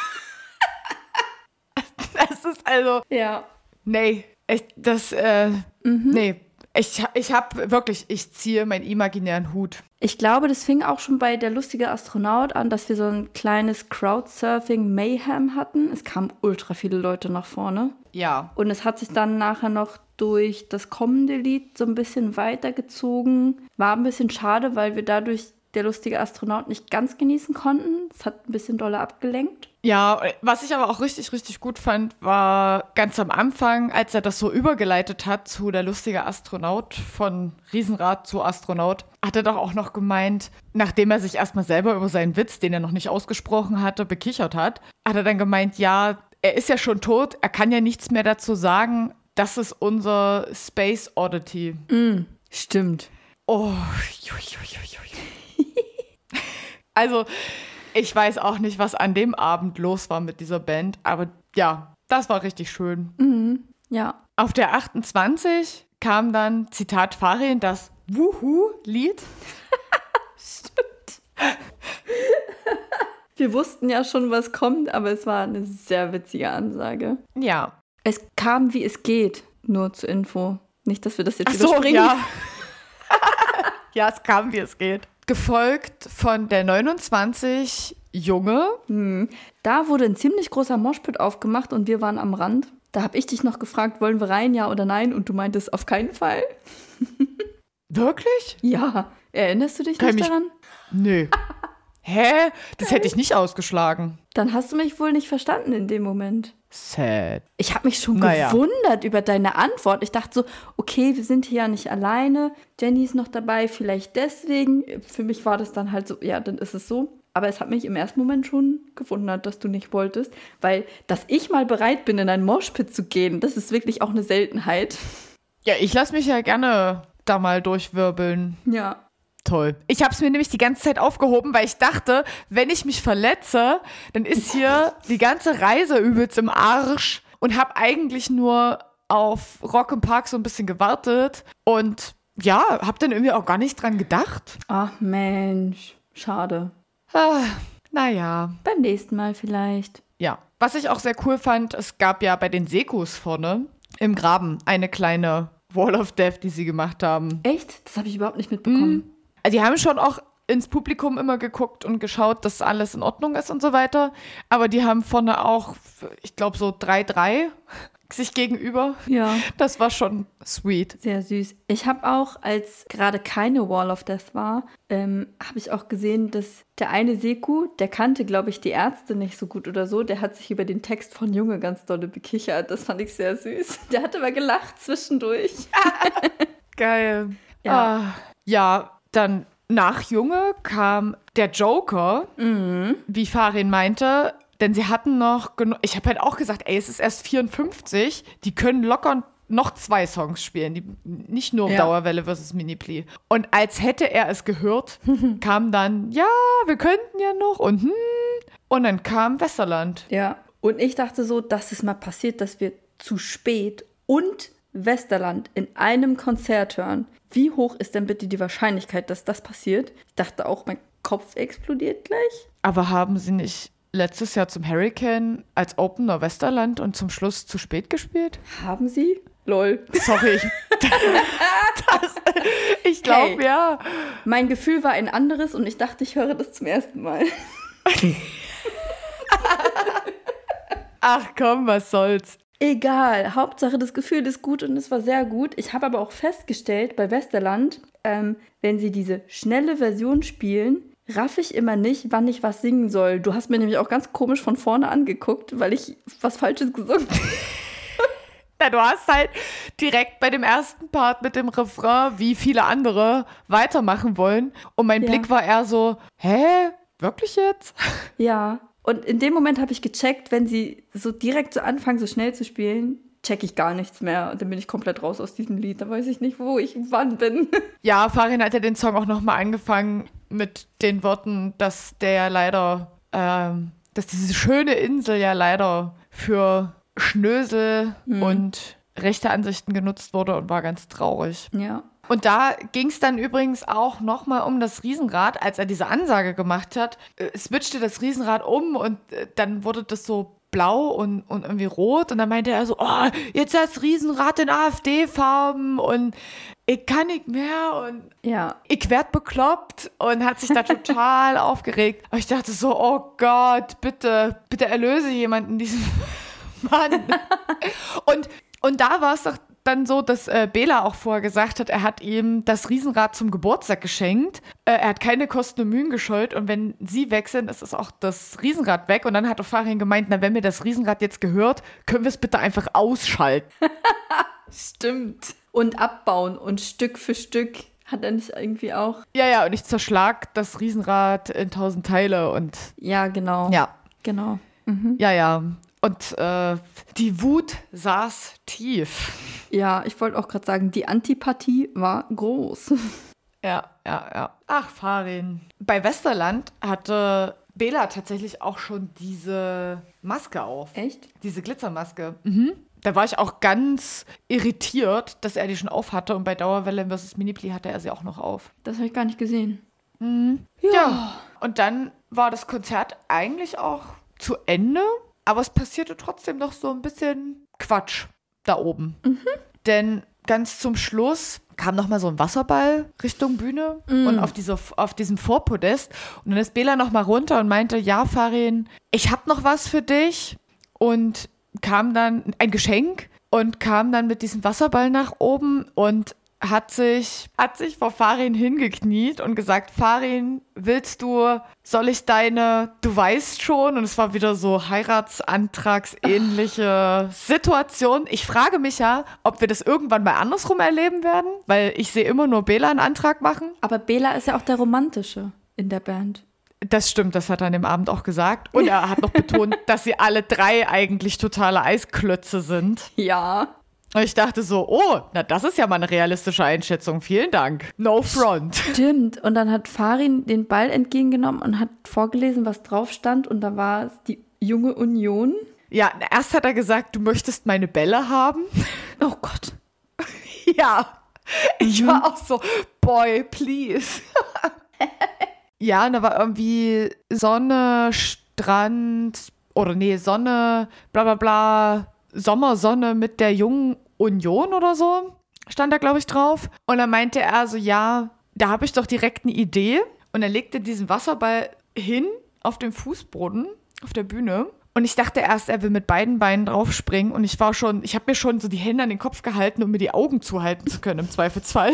[SPEAKER 3] Das ist also,
[SPEAKER 2] Ja.
[SPEAKER 3] nee, ich, das, äh, nee. Ich, ich habe wirklich, ich ziehe meinen imaginären Hut.
[SPEAKER 2] Ich glaube, das fing auch schon bei Der lustige Astronaut an, dass wir so ein kleines Crowdsurfing-Mayhem hatten. Es kamen ultra viele Leute nach vorne.
[SPEAKER 3] Ja.
[SPEAKER 2] Und es hat sich dann nachher noch durch das kommende Lied so ein bisschen weitergezogen. War ein bisschen schade, weil wir dadurch Der lustige Astronaut nicht ganz genießen konnten. Es hat ein bisschen doller abgelenkt.
[SPEAKER 3] Ja, was ich aber auch richtig, richtig gut fand, war ganz am Anfang, als er das so übergeleitet hat zu der lustige Astronaut, von Riesenrad zu Astronaut, hat er doch auch noch gemeint, nachdem er sich erstmal selber über seinen Witz, den er noch nicht ausgesprochen hatte, bekichert hat, hat er dann gemeint, ja, er ist ja schon tot, er kann ja nichts mehr dazu sagen, das ist unser Space Oddity.
[SPEAKER 2] Mm, stimmt.
[SPEAKER 3] Oh, jui, jui, jui, jui. Also, ich weiß auch nicht, was an dem Abend los war mit dieser Band, aber ja, das war richtig schön.
[SPEAKER 2] Mhm, ja.
[SPEAKER 3] Auf der achtundzwanzig kam dann, Zitat Farin, das Wuhu-Lied.
[SPEAKER 2] Stimmt. Wir wussten ja schon, was kommt, aber es war eine sehr witzige Ansage.
[SPEAKER 3] Ja.
[SPEAKER 2] Es kam, wie es geht, nur zur Info. Nicht, dass wir das jetzt
[SPEAKER 3] Ach so,
[SPEAKER 2] überspringen.
[SPEAKER 3] Ja. Ja, es kam, wie es geht. Gefolgt von der neunundzwanzig Junge.
[SPEAKER 2] Hm. Da wurde ein ziemlich großer Moshpit aufgemacht und wir waren am Rand. Da habe ich dich noch gefragt, wollen wir rein, ja oder nein? Und du meintest, auf keinen Fall.
[SPEAKER 3] Wirklich?
[SPEAKER 2] Ja. Erinnerst du dich
[SPEAKER 3] Kann
[SPEAKER 2] nicht
[SPEAKER 3] mich-
[SPEAKER 2] daran?
[SPEAKER 3] Nö. Hä? Das hätte ich nicht ausgeschlagen.
[SPEAKER 2] Dann hast du mich wohl nicht verstanden in dem Moment.
[SPEAKER 3] Sad.
[SPEAKER 2] Ich habe mich schon
[SPEAKER 3] Naja.
[SPEAKER 2] gewundert über deine Antwort. Ich dachte so, okay, wir sind hier ja nicht alleine. Jenny ist noch dabei, vielleicht deswegen. Für mich war das dann halt so, ja, dann ist es so. Aber es hat mich im ersten Moment schon gewundert, dass du nicht wolltest. Weil, dass ich mal bereit bin, in einen Moshpit zu gehen, das ist wirklich auch eine Seltenheit.
[SPEAKER 3] Ja, ich lasse mich ja gerne da mal durchwirbeln.
[SPEAKER 2] Ja.
[SPEAKER 3] Toll. Ich habe es mir nämlich die ganze Zeit aufgehoben, weil ich dachte, wenn ich mich verletze, dann ist hier die ganze Reise übelst im Arsch und habe eigentlich nur auf Rock im Park so ein bisschen gewartet und ja, habe dann irgendwie auch gar nicht dran gedacht.
[SPEAKER 2] Ach Mensch, schade.
[SPEAKER 3] Ah, naja,
[SPEAKER 2] Beim nächsten Mal vielleicht.
[SPEAKER 3] ja. Was ich auch sehr cool fand, es gab ja bei den Sekus vorne im Graben eine kleine Wall of Death, die sie gemacht haben.
[SPEAKER 2] Echt? Das habe ich überhaupt nicht mitbekommen.
[SPEAKER 3] Also die haben schon auch ins Publikum immer geguckt und geschaut, dass alles in Ordnung ist und so weiter. Aber die haben vorne auch, ich glaube, so drei drei sich gegenüber.
[SPEAKER 2] Ja.
[SPEAKER 3] Das war schon sweet.
[SPEAKER 2] Sehr süß. Ich habe auch, als gerade keine Wall of Death war, ähm, habe ich auch gesehen, dass der eine Seku, der kannte, glaube ich, die Ärzte nicht so gut oder so, der hat sich über den Text von Junge ganz dolle bekichert. Das fand ich sehr süß. Der hat aber gelacht zwischendurch.
[SPEAKER 3] Geil.
[SPEAKER 2] Ja.
[SPEAKER 3] Ah, ja, dann nach Junge kam der Joker,
[SPEAKER 2] Mhm.
[SPEAKER 3] wie Farin meinte, denn sie hatten noch genug. Ich habe halt auch gesagt, ey, es ist erst vierundfünfzig, die können locker noch zwei Songs spielen, die nicht nur
[SPEAKER 2] Ja.
[SPEAKER 3] Dauerwelle versus Mini-Pli. Und als hätte er es gehört, kam dann, ja, wir könnten ja noch und hm. Und dann kam Westerland.
[SPEAKER 2] Ja. Und ich dachte so, dass es mal passiert, dass wir zu spät und Westerland in einem Konzert hören. Wie hoch ist denn bitte die Wahrscheinlichkeit, dass das passiert? Ich dachte auch, mein Kopf explodiert gleich.
[SPEAKER 3] Aber haben sie nicht letztes Jahr zum Hurricane als Opener Westerland und zum Schluss zu spät gespielt?
[SPEAKER 2] Haben sie? Lol.
[SPEAKER 3] Sorry. Ich, das, ich glaube,
[SPEAKER 2] Hey.
[SPEAKER 3] ja.
[SPEAKER 2] Mein Gefühl war ein anderes und ich dachte, ich höre das zum ersten Mal.
[SPEAKER 3] Ach komm, was soll's.
[SPEAKER 2] Egal, Hauptsache das Gefühl ist gut und es war sehr gut. Ich habe aber auch festgestellt bei Westerland, ähm, wenn sie diese schnelle Version spielen, raff ich immer nicht, wann ich was singen soll. Du hast mir nämlich auch ganz komisch von vorne angeguckt, weil ich was Falsches gesungen habe.
[SPEAKER 3] Na, du hast halt direkt bei dem ersten Part mit dem Refrain, wie viele andere, weitermachen wollen. Und mein
[SPEAKER 2] Ja.
[SPEAKER 3] Blick war eher so, hä? Wirklich jetzt?
[SPEAKER 2] Ja, und in dem Moment habe ich gecheckt, wenn sie so direkt so anfangen, so schnell zu spielen, check ich gar nichts mehr. Und dann bin ich komplett raus aus diesem Lied. Da weiß ich nicht, wo ich wann bin.
[SPEAKER 3] Ja, Farin hat ja den Song auch nochmal angefangen mit den Worten, dass der ja leider, ähm, dass diese schöne Insel ja leider für Schnösel
[SPEAKER 2] Mhm.
[SPEAKER 3] und rechte Ansichten genutzt wurde und war ganz traurig.
[SPEAKER 2] Ja.
[SPEAKER 3] Und da ging es dann übrigens auch nochmal um das Riesenrad, als er diese Ansage gemacht hat, äh, switchte das Riesenrad um und äh, dann wurde das so blau und, und irgendwie rot und dann meinte er so, oh, jetzt das Riesenrad in AfD-Farben und ich kann nicht mehr und
[SPEAKER 2] Ja.
[SPEAKER 3] ich werd bekloppt und hat sich da total aufgeregt. Aber ich dachte so, oh Gott, bitte, bitte erlöse jemanden, diesen Mann. und, und da war es doch dann so, dass äh, Bela auch vorher gesagt hat, er hat ihm das Riesenrad zum Geburtstag geschenkt. Äh, er hat keine Kosten und Mühen gescheut und wenn sie weg sind, ist es auch das Riesenrad weg. Und dann hat auch Farin gemeint, na, wenn mir das Riesenrad jetzt gehört, können wir es bitte einfach ausschalten.
[SPEAKER 2] Stimmt. Und abbauen und Stück für Stück. Hat er nicht irgendwie auch?
[SPEAKER 3] Ja, ja, und ich zerschlag das Riesenrad in tausend Teile und...
[SPEAKER 2] Ja, genau.
[SPEAKER 3] Ja.
[SPEAKER 2] Genau. Mhm.
[SPEAKER 3] Ja, ja. Und äh, die Wut saß tief.
[SPEAKER 2] Ja, ich wollte auch gerade sagen, die Antipathie war groß.
[SPEAKER 3] Ja, ja, ja. Ach, Farin. Bei Westerland hatte Bela tatsächlich auch schon diese Maske auf.
[SPEAKER 2] Echt?
[SPEAKER 3] Diese Glitzermaske. Mhm. Da war ich auch ganz irritiert, dass er die schon auf hatte. Und bei Dauerwelle versus Minipli hatte er sie auch noch auf.
[SPEAKER 2] Das habe ich gar nicht gesehen.
[SPEAKER 3] Mhm. Ja. ja. Und dann war das Konzert eigentlich auch zu Ende. Aber es passierte trotzdem noch so ein bisschen Quatsch da oben. Mhm. Denn ganz zum Schluss kam noch mal so ein Wasserball Richtung Bühne mm. und auf, diese, auf diesem Vorpodest. Und dann ist Bela noch mal runter und meinte, ja, Farin, ich hab noch was für dich. Und kam dann, ein Geschenk, und kam dann mit diesem Wasserball nach oben und hat sich, hat sich vor Farin hingekniet und gesagt, Farin, willst du, soll ich deine, du weißt schon, und es war wieder so heiratsantragsähnliche Situation. Ich frage mich ja, ob wir das irgendwann mal andersrum erleben werden, weil ich sehe immer nur Bela einen Antrag machen.
[SPEAKER 2] Aber Bela ist ja auch der Romantische in der Band.
[SPEAKER 3] Das stimmt, das hat er an dem Abend auch gesagt. Und er hat noch betont, dass sie alle drei eigentlich totale Eisklötze sind.
[SPEAKER 2] Ja.
[SPEAKER 3] Und ich dachte so, oh, na das ist ja mal eine realistische Einschätzung. Vielen Dank. No front.
[SPEAKER 2] Stimmt. Und dann hat Farin den Ball entgegengenommen und hat vorgelesen, was drauf stand. Und da war es die Junge Union.
[SPEAKER 3] Ja, erst hat er gesagt, du möchtest meine Bälle haben.
[SPEAKER 2] Oh Gott.
[SPEAKER 3] Ja. Ich war auch so, boy, please. Ja, und da war irgendwie Sonne, Strand, oder nee, Sonne, bla bla bla, Sommersonne mit der Jungen Union oder so, stand da, glaube ich, drauf. Und dann meinte er so, ja, da habe ich doch direkt eine Idee. Und er legte diesen Wasserball hin auf dem Fußboden, auf der Bühne. Und ich dachte erst, er will mit beiden Beinen draufspringen. Und ich war schon, ich habe mir schon so die Hände an den Kopf gehalten, um mir die Augen zuhalten zu können, im Zweifelsfall.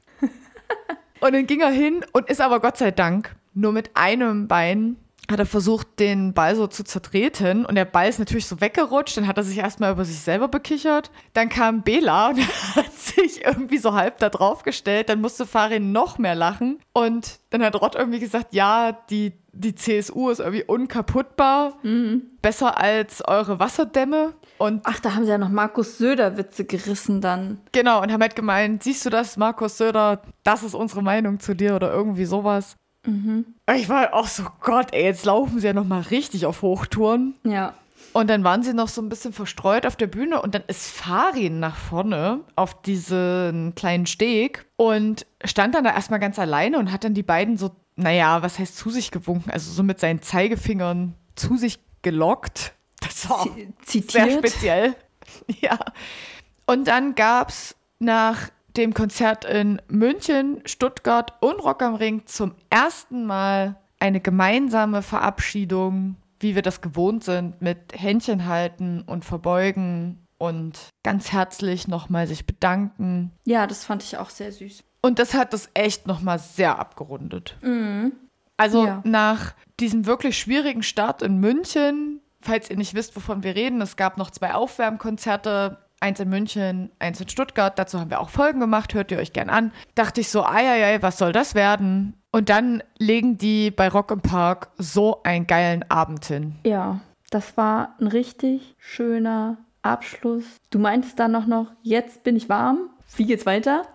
[SPEAKER 3] Und dann ging er hin und ist aber Gott sei Dank nur mit einem Bein, hat er versucht, den Ball so zu zertreten. Und der Ball ist natürlich so weggerutscht. Dann hat er sich erstmal über sich selber bekichert. Dann kam Bela und hat sich irgendwie so halb da drauf gestellt. Dann musste Farin noch mehr lachen. Und dann hat Rott irgendwie gesagt, ja, die, die C S U ist irgendwie unkaputtbar. Mhm. Besser als eure Wasserdämme. Und
[SPEAKER 2] ach, da haben sie ja noch Markus Söder-Witze gerissen dann.
[SPEAKER 3] Genau, und haben halt gemeint, siehst du das, Markus Söder, das ist unsere Meinung zu dir oder irgendwie sowas. Mhm. Ich war halt auch so, Gott, ey, jetzt laufen sie ja noch mal richtig auf Hochtouren.
[SPEAKER 2] Ja.
[SPEAKER 3] Und dann waren sie noch so ein bisschen verstreut auf der Bühne und dann ist Farin nach vorne auf diesen kleinen Steg und stand dann da erstmal ganz alleine und hat dann die beiden so, naja, was heißt zu sich gewunken, also so mit seinen Zeigefingern zu sich gelockt. Das war
[SPEAKER 2] zitiert.
[SPEAKER 3] Sehr speziell. Ja. Und dann gab's nach dem Konzert in München, Stuttgart und Rock am Ring zum ersten Mal eine gemeinsame Verabschiedung, wie wir das gewohnt sind, mit Händchen halten und verbeugen und ganz herzlich nochmal sich bedanken.
[SPEAKER 2] Ja, das fand ich auch sehr süß.
[SPEAKER 3] Und das hat das echt nochmal sehr abgerundet.
[SPEAKER 2] Mhm.
[SPEAKER 3] Also
[SPEAKER 2] ja.
[SPEAKER 3] Nach diesem wirklich schwierigen Start in München, falls ihr nicht wisst, wovon wir reden, es gab noch zwei Aufwärmkonzerte, eins in München, eins in Stuttgart. Dazu haben wir auch Folgen gemacht, hört ihr euch gern an. Dachte ich so, ei, was soll das werden? Und dann legen die bei Rock im Park so einen geilen Abend hin.
[SPEAKER 2] Ja, das war ein richtig schöner Abschluss. Du meintest dann noch, noch jetzt bin ich warm. Wie geht's weiter?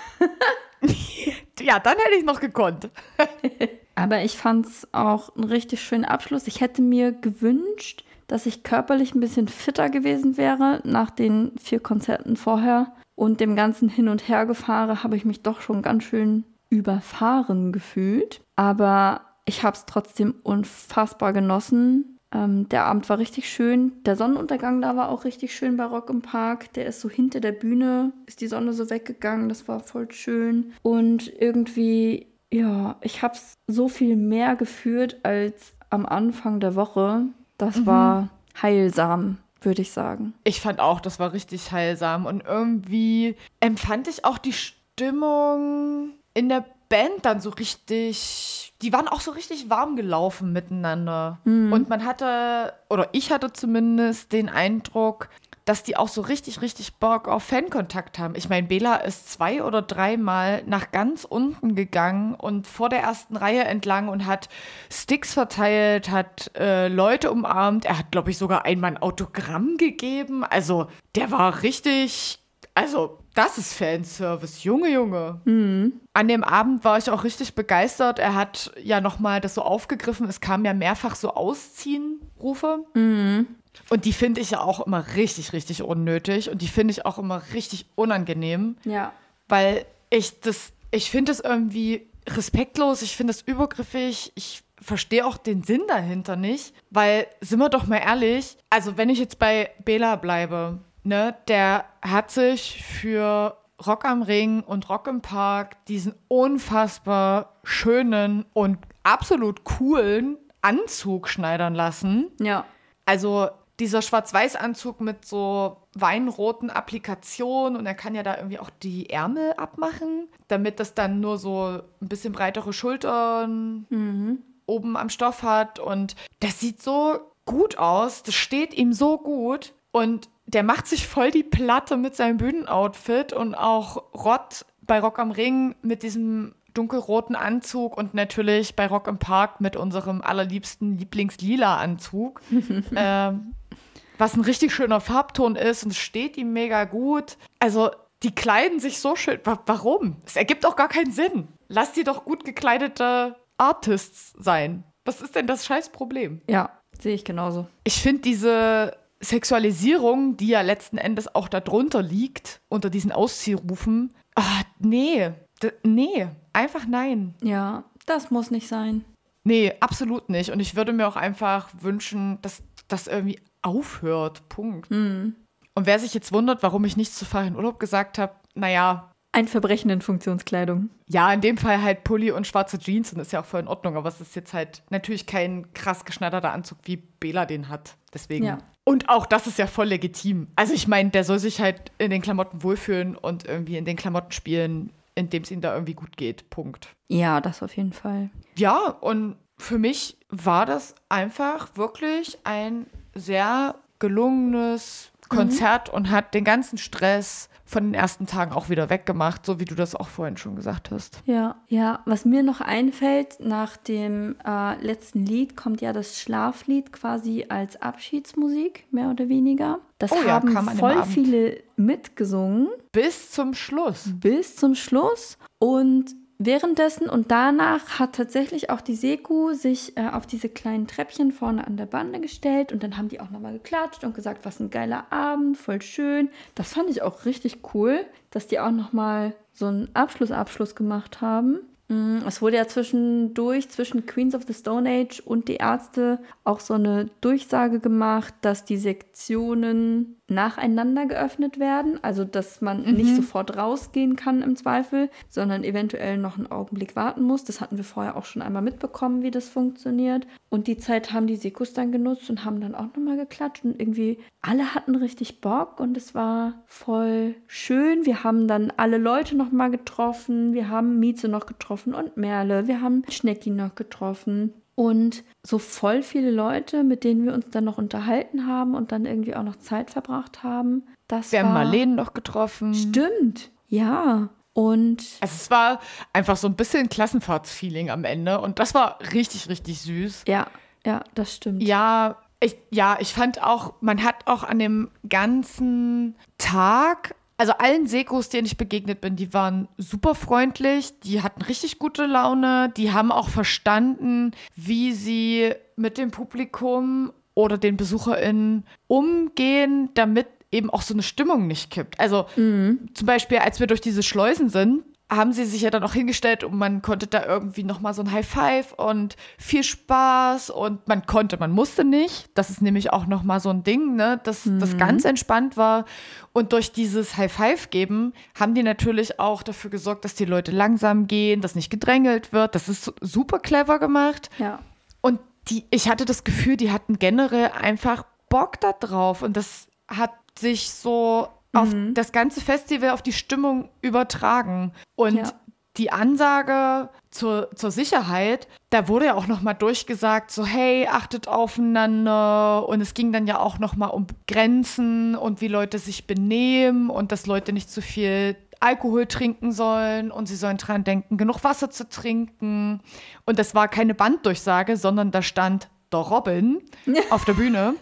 [SPEAKER 3] Ja, dann hätte ich noch gekonnt.
[SPEAKER 2] Aber ich fand es auch einen richtig schönen Abschluss. Ich hätte mir gewünscht, dass ich körperlich ein bisschen fitter gewesen wäre nach den vier Konzerten vorher. Und dem ganzen Hin- und Hergefahre habe ich mich doch schon ganz schön überfahren gefühlt. Aber ich habe es trotzdem unfassbar genossen. Ähm, der Abend war richtig schön. Der Sonnenuntergang da war auch richtig schön bei Rock im Park. Der ist so hinter der Bühne, ist die Sonne so weggegangen. Das war voll schön. Und irgendwie, ja, ich habe es so viel mehr gefühlt als am Anfang der Woche. Das mhm. war heilsam. würde ich sagen.
[SPEAKER 3] Ich fand auch, das war richtig heilsam. Und irgendwie empfand ich auch die Stimmung in der Band dann so richtig, die waren auch so richtig warm gelaufen miteinander. Mhm. Und man hatte, oder ich hatte zumindest den Eindruck, dass die auch so richtig, richtig Bock auf Fankontakt haben. Ich meine, Bela ist zwei oder dreimal nach ganz unten gegangen und vor der ersten Reihe entlang und hat Sticks verteilt, hat äh, Leute umarmt. Er hat, glaube ich, sogar einmal ein Autogramm gegeben. Also, der war richtig, also, das ist Fanservice. Junge, Junge. Mhm. An dem Abend war ich auch richtig begeistert. Er hat ja nochmal das so aufgegriffen. Es kamen ja mehrfach so Ausziehen-Rufe. Mhm. Und die finde ich ja auch immer richtig, richtig unnötig. Und die finde ich auch immer richtig unangenehm.
[SPEAKER 2] Ja.
[SPEAKER 3] Weil ich das, ich finde es irgendwie respektlos, ich finde es übergriffig, ich verstehe auch den Sinn dahinter nicht. Weil, sind wir doch mal ehrlich, also wenn ich jetzt bei Bela bleibe, ne, der hat sich für Rock am Ring und Rock im Park diesen unfassbar schönen und absolut coolen Anzug schneidern lassen.
[SPEAKER 2] Ja.
[SPEAKER 3] Also dieser Schwarz-Weiß-Anzug mit so weinroten Applikationen und er kann ja da irgendwie auch die Ärmel abmachen, damit das dann nur so ein bisschen breitere Schultern mhm. oben am Stoff hat und das sieht so gut aus, das steht ihm so gut und der macht sich voll die Platte mit seinem Bühnenoutfit und auch Rott bei Rock am Ring mit diesem dunkelroten Anzug und natürlich bei Rock im Park mit unserem allerliebsten Lieblings-Lila-Anzug, ähm, was ein richtig schöner Farbton ist und es steht ihm mega gut. Also die kleiden sich so schön. Warum? Es ergibt auch gar keinen Sinn. Lass die doch gut gekleidete Artists sein. Was ist denn das Scheißproblem?
[SPEAKER 2] Ja, sehe ich genauso.
[SPEAKER 3] Ich finde diese Sexualisierung, die ja letzten Endes auch darunter liegt, unter diesen Ausziehrufen, ah, nee, d- nee, einfach nein.
[SPEAKER 2] Ja, das muss nicht sein.
[SPEAKER 3] Nee, absolut nicht. Und ich würde mir auch einfach wünschen, dass das irgendwie aufhört. Punkt.
[SPEAKER 2] Mhm.
[SPEAKER 3] Und wer sich jetzt wundert, warum ich nichts zu Fahr in Urlaub gesagt habe, naja.
[SPEAKER 2] Ein Verbrechen in Funktionskleidung.
[SPEAKER 3] Ja, in dem Fall halt Pulli und schwarze Jeans und ist ja auch voll in Ordnung. Aber es ist jetzt halt natürlich kein krass geschneiderter Anzug, wie Bela den hat. Deswegen.
[SPEAKER 2] Ja.
[SPEAKER 3] Und auch das ist ja voll legitim. Also ich meine, der soll sich halt in den Klamotten wohlfühlen und irgendwie in den Klamotten spielen, in dem es ihm da irgendwie gut geht. Punkt.
[SPEAKER 2] Ja, das auf jeden Fall.
[SPEAKER 3] Ja, und für mich war das einfach wirklich ein sehr gelungenes Konzert mhm. und hat den ganzen Stress von den ersten Tagen auch wieder weggemacht, so wie du das auch vorhin schon gesagt hast.
[SPEAKER 2] Ja, ja. Was mir noch einfällt, nach dem äh, letzten Lied kommt ja das Schlaflied quasi als Abschiedsmusik, mehr oder weniger. Das
[SPEAKER 3] oh ja,
[SPEAKER 2] haben
[SPEAKER 3] kam an dem
[SPEAKER 2] voll
[SPEAKER 3] Abend.
[SPEAKER 2] viele mitgesungen.
[SPEAKER 3] Bis zum Schluss.
[SPEAKER 2] Bis zum Schluss. Und währenddessen und danach hat tatsächlich auch die Seku sich äh, auf diese kleinen Treppchen vorne an der Bande gestellt und dann haben die auch nochmal geklatscht und gesagt, was ein geiler Abend, voll schön. Das fand ich auch richtig cool, dass die auch nochmal so einen Abschluss-Abschluss gemacht haben. Es wurde ja zwischendurch zwischen Queens of the Stone Age und die Ärzte auch so eine Durchsage gemacht, dass die Sektionen nacheinander geöffnet werden. Also, dass man mhm. nicht sofort rausgehen kann im Zweifel, sondern eventuell noch einen Augenblick warten muss. Das hatten wir vorher auch schon einmal mitbekommen, wie das funktioniert. Und die Zeit haben die Sekus dann genutzt und haben dann auch nochmal geklatscht. Und irgendwie alle hatten richtig Bock und es war voll schön. Wir haben dann alle Leute nochmal getroffen. Wir haben Mieze noch getroffen und Merle. Wir haben Schnecki noch getroffen. Und so voll viele Leute, mit denen wir uns dann noch unterhalten haben und dann irgendwie auch noch Zeit verbracht haben. Das
[SPEAKER 3] wir
[SPEAKER 2] war
[SPEAKER 3] haben Marlene noch getroffen.
[SPEAKER 2] Stimmt, ja. Und
[SPEAKER 3] also es war einfach so ein bisschen Klassenfahrtsfeeling am Ende und das war richtig, richtig süß.
[SPEAKER 2] Ja, ja, das stimmt.
[SPEAKER 3] Ja, ich, ja, ich fand auch, man hat auch an dem ganzen Tag, also allen Sekos, denen ich begegnet bin, die waren super freundlich, die hatten richtig gute Laune, die haben auch verstanden, wie sie mit dem Publikum oder den BesucherInnen umgehen, damit eben auch so eine Stimmung nicht kippt. Also mhm. zum Beispiel, als wir durch diese Schleusen sind, haben sie sich ja dann auch hingestellt und man konnte da irgendwie nochmal so ein High Five und viel Spaß und man konnte, man musste nicht. Das ist nämlich auch nochmal so ein Ding, ne, dass mhm. das ganz entspannt war. Und durch dieses High Five geben haben die natürlich auch dafür gesorgt, dass die Leute langsam gehen, dass nicht gedrängelt wird. Das ist super clever gemacht.
[SPEAKER 2] Ja.
[SPEAKER 3] Und die, ich hatte das Gefühl, die hatten generell einfach Bock da drauf. Und das hat sich so auf
[SPEAKER 2] Mhm.
[SPEAKER 3] das ganze Festival, auf die Stimmung übertragen. Und
[SPEAKER 2] Ja.
[SPEAKER 3] die Ansage zur, zur Sicherheit, da wurde ja auch nochmal durchgesagt, so hey, achtet aufeinander. Und es ging dann ja auch nochmal um Grenzen und wie Leute sich benehmen und dass Leute nicht zu viel Alkohol trinken sollen und sie sollen dran denken, genug Wasser zu trinken. Und das war keine Banddurchsage, sondern da stand der Robin auf der Bühne.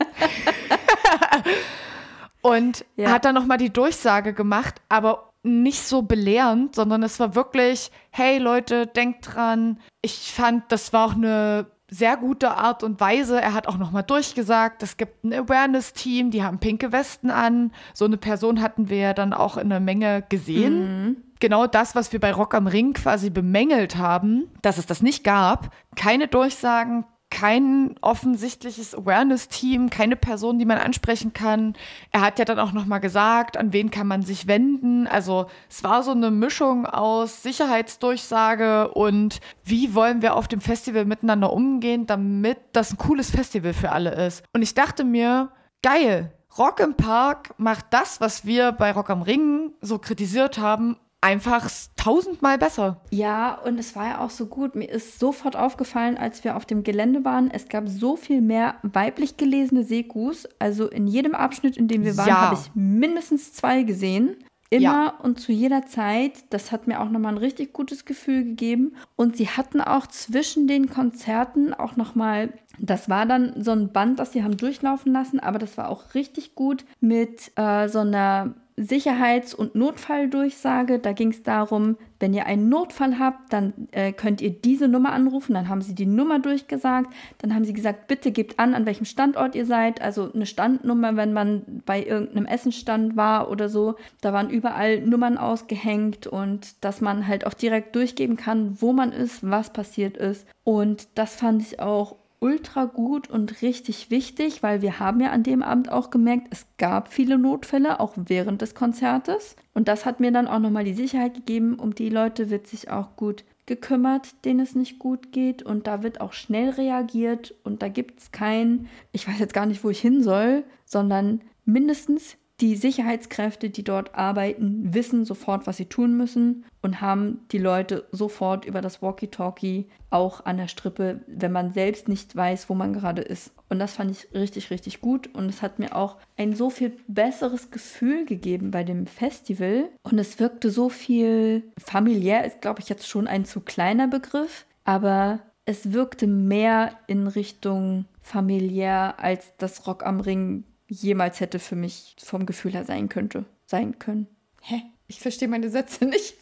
[SPEAKER 3] Und
[SPEAKER 2] Ja.
[SPEAKER 3] hat dann nochmal die Durchsage gemacht, aber nicht so belehrend, sondern es war wirklich, hey Leute, denkt dran. Ich fand, das war auch eine sehr gute Art und Weise. Er hat auch nochmal durchgesagt, es gibt ein Awareness-Team, die haben pinke Westen an. So eine Person hatten wir ja dann auch in einer Menge gesehen.
[SPEAKER 2] Mhm.
[SPEAKER 3] Genau das, was wir bei Rock am Ring quasi bemängelt haben, dass es das nicht gab. Keine Durchsagen, kein offensichtliches Awareness-Team, keine Person, die man ansprechen kann. Er hat ja dann auch nochmal gesagt, an wen kann man sich wenden. Also es war so eine Mischung aus Sicherheitsdurchsage und wie wollen wir auf dem Festival miteinander umgehen, damit das ein cooles Festival für alle ist. Und ich dachte mir, geil, Rock im Park macht das, was wir bei Rock am Ring so kritisiert haben, einfach tausendmal besser.
[SPEAKER 2] Ja, und es war ja auch so gut. Mir ist sofort aufgefallen, als wir auf dem Gelände waren, es gab so viel mehr weiblich gelesene Sekus. Also in jedem Abschnitt, in dem wir waren,
[SPEAKER 3] Ja.
[SPEAKER 2] habe ich mindestens zwei gesehen. Immer
[SPEAKER 3] Ja.
[SPEAKER 2] und zu jeder Zeit. Das hat mir auch nochmal ein richtig gutes Gefühl gegeben. Und sie hatten auch zwischen den Konzerten auch nochmal, das war dann so ein Band, das sie haben durchlaufen lassen, aber das war auch richtig gut mit äh, so einer Sicherheits- und Notfalldurchsage. Da ging es darum, wenn ihr einen Notfall habt, dann äh, könnt ihr diese Nummer anrufen. Dann haben sie die Nummer durchgesagt. Dann haben sie gesagt, bitte gebt an, an welchem Standort ihr seid. Also eine Standnummer, wenn man bei irgendeinem Essensstand war oder so. Da waren überall Nummern ausgehängt und dass man halt auch direkt durchgeben kann, wo man ist, was passiert ist. Und das fand ich auch ultra gut und richtig wichtig, weil wir haben ja an dem Abend auch gemerkt, es gab viele Notfälle, auch während des Konzertes. Und das hat mir dann auch nochmal die Sicherheit gegeben, um die Leute wird sich auch gut gekümmert, denen es nicht gut geht. Und da wird auch schnell reagiert und da gibt es kein, ich weiß jetzt gar nicht, wo ich hin soll, sondern mindestens die Sicherheitskräfte, die dort arbeiten, wissen sofort, was sie tun müssen und haben die Leute sofort über das Walkie-Talkie auch an der Strippe, wenn man selbst nicht weiß, wo man gerade ist. Und das fand ich richtig, richtig gut. Und es hat mir auch ein so viel besseres Gefühl gegeben bei dem Festival. Und es wirkte so viel familiär, ist, glaube ich, jetzt schon ein zu kleiner Begriff. Aber es wirkte mehr in Richtung familiär, als das Rock am Ring jemals hätte für mich vom Gefühl her sein könnte, sein können.
[SPEAKER 1] Hä? Ich verstehe meine Sätze nicht.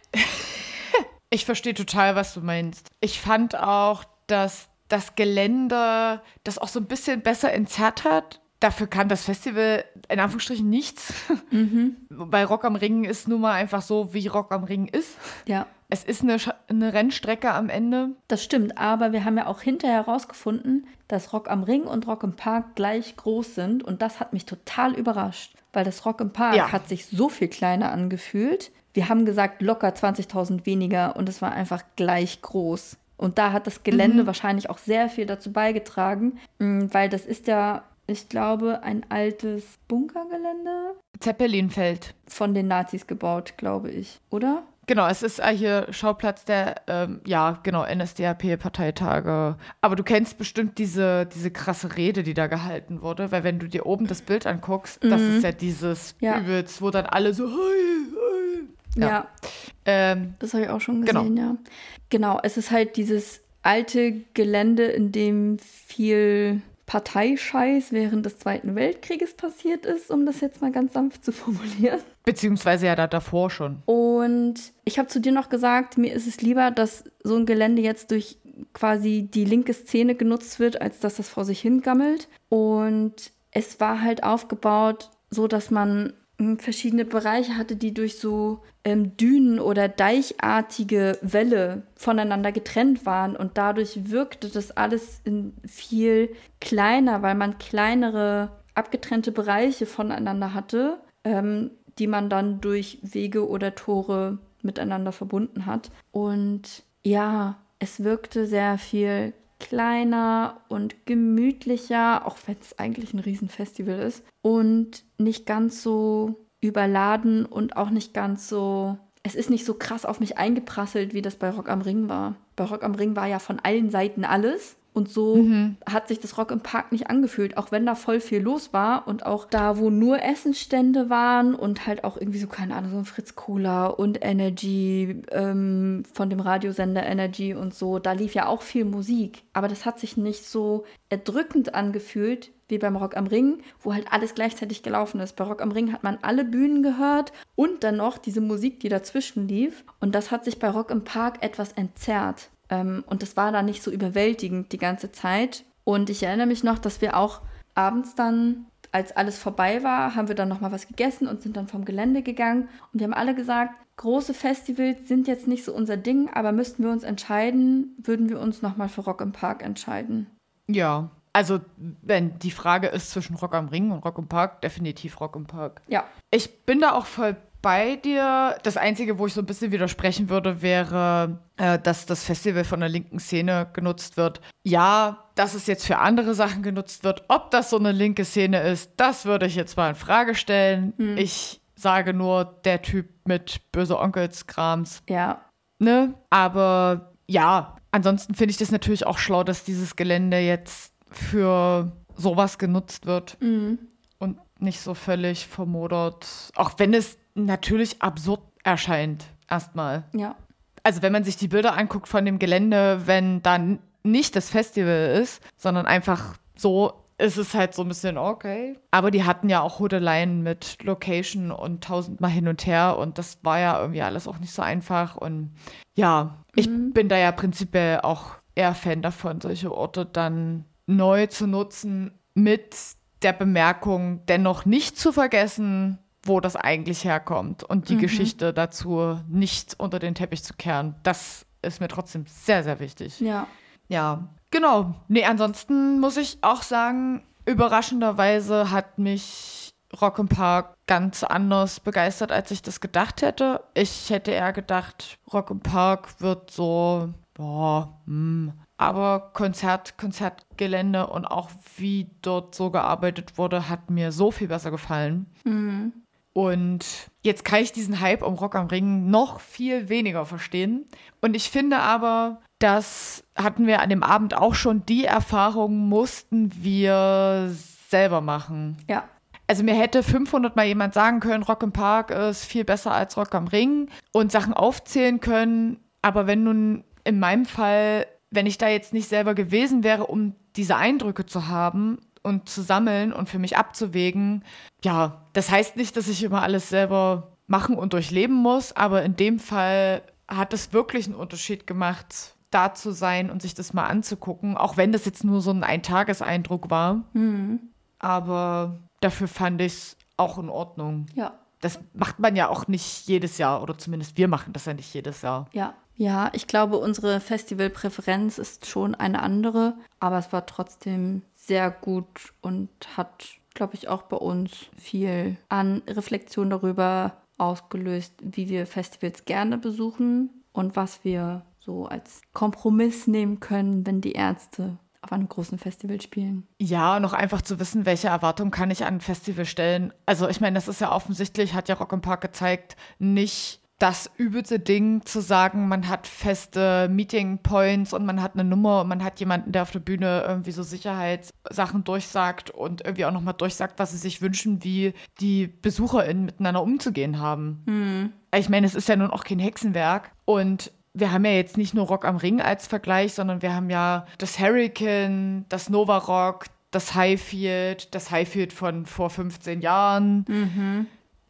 [SPEAKER 3] Ich verstehe total, was du meinst. Ich fand auch, dass das Gelände das auch so ein bisschen besser entzerrt hat. Dafür kann das Festival in Anführungsstrichen nichts.
[SPEAKER 2] Mhm.
[SPEAKER 3] Bei Rock am Ring ist nun mal einfach so, wie Rock am Ring ist.
[SPEAKER 2] Ja,
[SPEAKER 3] Es ist eine, Sch- eine Rennstrecke am Ende.
[SPEAKER 2] das stimmt. Aber wir haben ja auch hinterher herausgefunden, dass Rock am Ring und Rock im Park gleich groß sind. Und das hat mich total überrascht, weil das Rock im Park
[SPEAKER 3] Ja.
[SPEAKER 2] hat sich so viel kleiner angefühlt. Wir haben gesagt, locker zwanzigtausend weniger und es war einfach gleich groß. Und da hat das Gelände
[SPEAKER 3] Mhm.
[SPEAKER 2] wahrscheinlich auch sehr viel dazu beigetragen, mh, weil das ist ja, ich glaube, ein altes Bunkergelände
[SPEAKER 3] Zeppelinfeld.
[SPEAKER 2] von den Nazis gebaut, glaube ich, oder?
[SPEAKER 3] Genau, es ist äh, hier Schauplatz der, ähm, ja, genau, N S D A P-Parteitage. Aber du kennst bestimmt diese, diese krasse Rede, die da gehalten wurde, weil wenn du dir oben das Bild anguckst, das ist ja dieses
[SPEAKER 2] Ja.
[SPEAKER 3] übelst, wo dann alle so, hey, hey.
[SPEAKER 2] Ja,
[SPEAKER 3] Ja. Ähm,
[SPEAKER 2] das habe ich auch schon
[SPEAKER 3] Genau.
[SPEAKER 2] gesehen, ja. Genau, es ist halt dieses alte Gelände, in dem viel Parteischeiß während des Zweiten Weltkrieges passiert ist, um das jetzt mal ganz sanft zu formulieren.
[SPEAKER 3] beziehungsweise ja da davor schon.
[SPEAKER 2] Und ich habe zu dir noch gesagt, mir ist es lieber, dass so ein Gelände jetzt durch quasi die linke Szene genutzt wird, als dass das vor sich hingammelt. Und es war halt aufgebaut, so dass man ähm, verschiedene Bereiche hatte, die durch so ähm, Dünen oder deichartige Wälle voneinander getrennt waren. Und dadurch wirkte das alles in viel kleiner, weil man kleinere, abgetrennte Bereiche voneinander hatte, ähm, die man dann durch Wege oder Tore miteinander verbunden hat. Und ja, es wirkte sehr viel kleiner und gemütlicher, auch wenn es eigentlich ein Riesenfestival ist. Und nicht ganz so überladen und auch nicht ganz so... Es ist nicht so krass auf mich eingeprasselt, wie das bei Rock am Ring war. Bei Rock am Ring war ja von allen Seiten alles. Und so mhm. hat sich das Rock im Park nicht angefühlt, auch wenn da voll viel los war und auch da, wo nur Essensstände waren und halt auch irgendwie so, keine Ahnung, so ein Fritz Cola und Energy ähm, von dem Radiosender Energy und so, da lief ja auch viel Musik. Aber das hat sich nicht so erdrückend angefühlt wie beim Rock am Ring, wo halt alles gleichzeitig gelaufen ist. Bei Rock am Ring hat man alle Bühnen gehört und dann noch diese Musik, die dazwischen lief. Und das hat sich bei Rock im Park etwas entzerrt. Und das war dann nicht so überwältigend die ganze Zeit. Und ich erinnere mich noch, dass wir auch abends dann, als alles vorbei war, haben wir dann nochmal was gegessen und sind dann vom Gelände gegangen. Und wir haben alle gesagt, große Festivals sind jetzt nicht so unser Ding, aber müssten wir uns entscheiden, würden wir uns nochmal für Rock im Park entscheiden.
[SPEAKER 3] Ja, also wenn die Frage ist zwischen Rock am Ring und Rock im Park, definitiv Rock im Park.
[SPEAKER 2] Ja.
[SPEAKER 3] Ich bin da auch voll bei dir. Das Einzige, wo ich so ein bisschen widersprechen würde, wäre, äh, dass das Festival von der linken Szene genutzt wird. Ja, dass es jetzt für andere Sachen genutzt wird. Ob das so eine linke Szene ist, das würde ich jetzt mal in Frage stellen. Hm. Ich sage nur, der Typ mit böse Onkels-Krams.
[SPEAKER 2] Ja.
[SPEAKER 3] Ne? Aber ja, ansonsten finde ich das natürlich auch schlau, dass dieses Gelände jetzt für sowas genutzt wird.
[SPEAKER 2] Mhm.
[SPEAKER 3] Und nicht so völlig vermodert. Auch wenn es natürlich absurd erscheint, erstmal.
[SPEAKER 2] Ja.
[SPEAKER 3] Also wenn man sich die Bilder anguckt von dem Gelände, wenn dann nicht das Festival ist, sondern einfach so, ist es halt so ein bisschen okay. Aber die hatten ja auch Hudeleien mit Location und tausendmal hin und her und das war ja irgendwie alles auch nicht so einfach. Und ja, ich mhm. bin da ja prinzipiell auch eher Fan davon, solche Orte dann neu zu nutzen, mit der Bemerkung, dennoch nicht zu vergessen, wo das eigentlich herkommt und die mhm. Geschichte dazu nicht unter den Teppich zu kehren. Das ist mir trotzdem sehr, sehr wichtig.
[SPEAKER 2] Ja.
[SPEAKER 3] Ja, genau. Nee, ansonsten muss ich auch sagen, überraschenderweise hat mich Rock im Park ganz anders begeistert, als ich das gedacht hätte. Ich hätte eher gedacht, Rock im Park wird so, boah, hm. Aber Konzert, Konzertgelände und auch wie dort so gearbeitet wurde, hat mir so viel besser gefallen.
[SPEAKER 2] Mhm.
[SPEAKER 3] Und jetzt kann ich diesen Hype um Rock am Ring noch viel weniger verstehen. Und ich finde aber, das hatten wir an dem Abend auch schon, die Erfahrung mussten wir selber machen.
[SPEAKER 2] Ja.
[SPEAKER 3] Also mir hätte fünfhundert Mal jemand sagen können, Rock im Park ist viel besser als Rock am Ring und Sachen aufzählen können. Aber wenn nun in meinem Fall, wenn ich da jetzt nicht selber gewesen wäre, um diese Eindrücke zu haben und zu sammeln und für mich abzuwägen, ja, das heißt nicht, dass ich immer alles selber machen und durchleben muss, aber in dem Fall hat es wirklich einen Unterschied gemacht, da zu sein und sich das mal anzugucken, auch wenn das jetzt nur so ein Eintageseindruck war.
[SPEAKER 2] Mhm.
[SPEAKER 3] Aber dafür fand ich es auch in Ordnung.
[SPEAKER 2] Ja.
[SPEAKER 3] Das macht man ja auch nicht jedes Jahr, oder zumindest wir machen das ja nicht jedes Jahr.
[SPEAKER 2] Ja. Ja, ich glaube, unsere Festivalpräferenz ist schon eine andere, aber es war trotzdem sehr gut und hat, glaube ich, auch bei uns viel an Reflexion darüber ausgelöst, wie wir Festivals gerne besuchen und was wir so als Kompromiss nehmen können, wenn die Ärzte auf einem großen Festival spielen.
[SPEAKER 3] Ja, noch einfach zu wissen, welche Erwartungen kann ich an ein Festival stellen. Also ich meine, das ist ja offensichtlich, hat ja Rock im Park gezeigt, nicht das übelste Ding zu sagen, man hat feste Meeting Points und man hat eine Nummer und man hat jemanden, der auf der Bühne irgendwie so Sicherheitssachen durchsagt und irgendwie auch nochmal durchsagt, was sie sich wünschen, wie die BesucherInnen miteinander umzugehen haben.
[SPEAKER 2] Mhm.
[SPEAKER 3] Ich meine, es ist ja nun auch kein Hexenwerk und wir haben ja jetzt nicht nur Rock am Ring als Vergleich, sondern wir haben ja das Hurricane, das Nova Rock, das Highfield, das Highfield von vor fünfzehn Jahren
[SPEAKER 2] Mhm.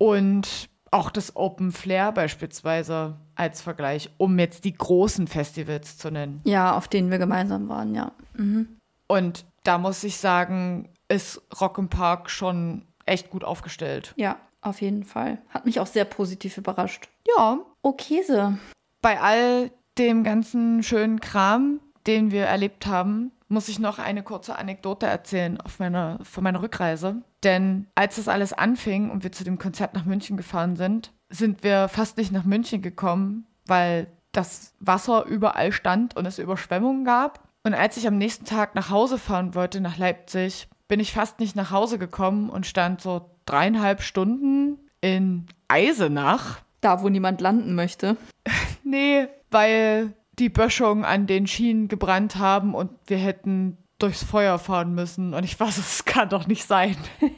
[SPEAKER 3] und auch das Open Flair beispielsweise als Vergleich, um jetzt die großen Festivals zu nennen.
[SPEAKER 2] Ja, auf denen wir gemeinsam waren, ja. Mhm.
[SPEAKER 3] Und da muss ich sagen, ist Rock im Park schon echt gut aufgestellt.
[SPEAKER 2] Ja, auf jeden Fall. Hat mich auch sehr positiv überrascht.
[SPEAKER 3] Ja.
[SPEAKER 2] Okay, so.
[SPEAKER 3] Bei all dem ganzen schönen Kram, den wir erlebt haben, muss ich noch eine kurze Anekdote erzählen auf meiner, von meiner Rückreise. Denn als das alles anfing und wir zu dem Konzert nach München gefahren sind, sind wir fast nicht nach München gekommen, weil das Wasser überall stand und es Überschwemmungen gab. Und als ich am nächsten Tag nach Hause fahren wollte, nach Leipzig, bin ich fast nicht nach Hause gekommen und stand so dreieinhalb Stunden in Eisenach.
[SPEAKER 2] Da, wo niemand landen möchte.
[SPEAKER 3] Nee, weil die Böschungen an den Schienen gebrannt haben und wir hätten durchs Feuer fahren müssen. Und ich weiß, es kann doch nicht sein.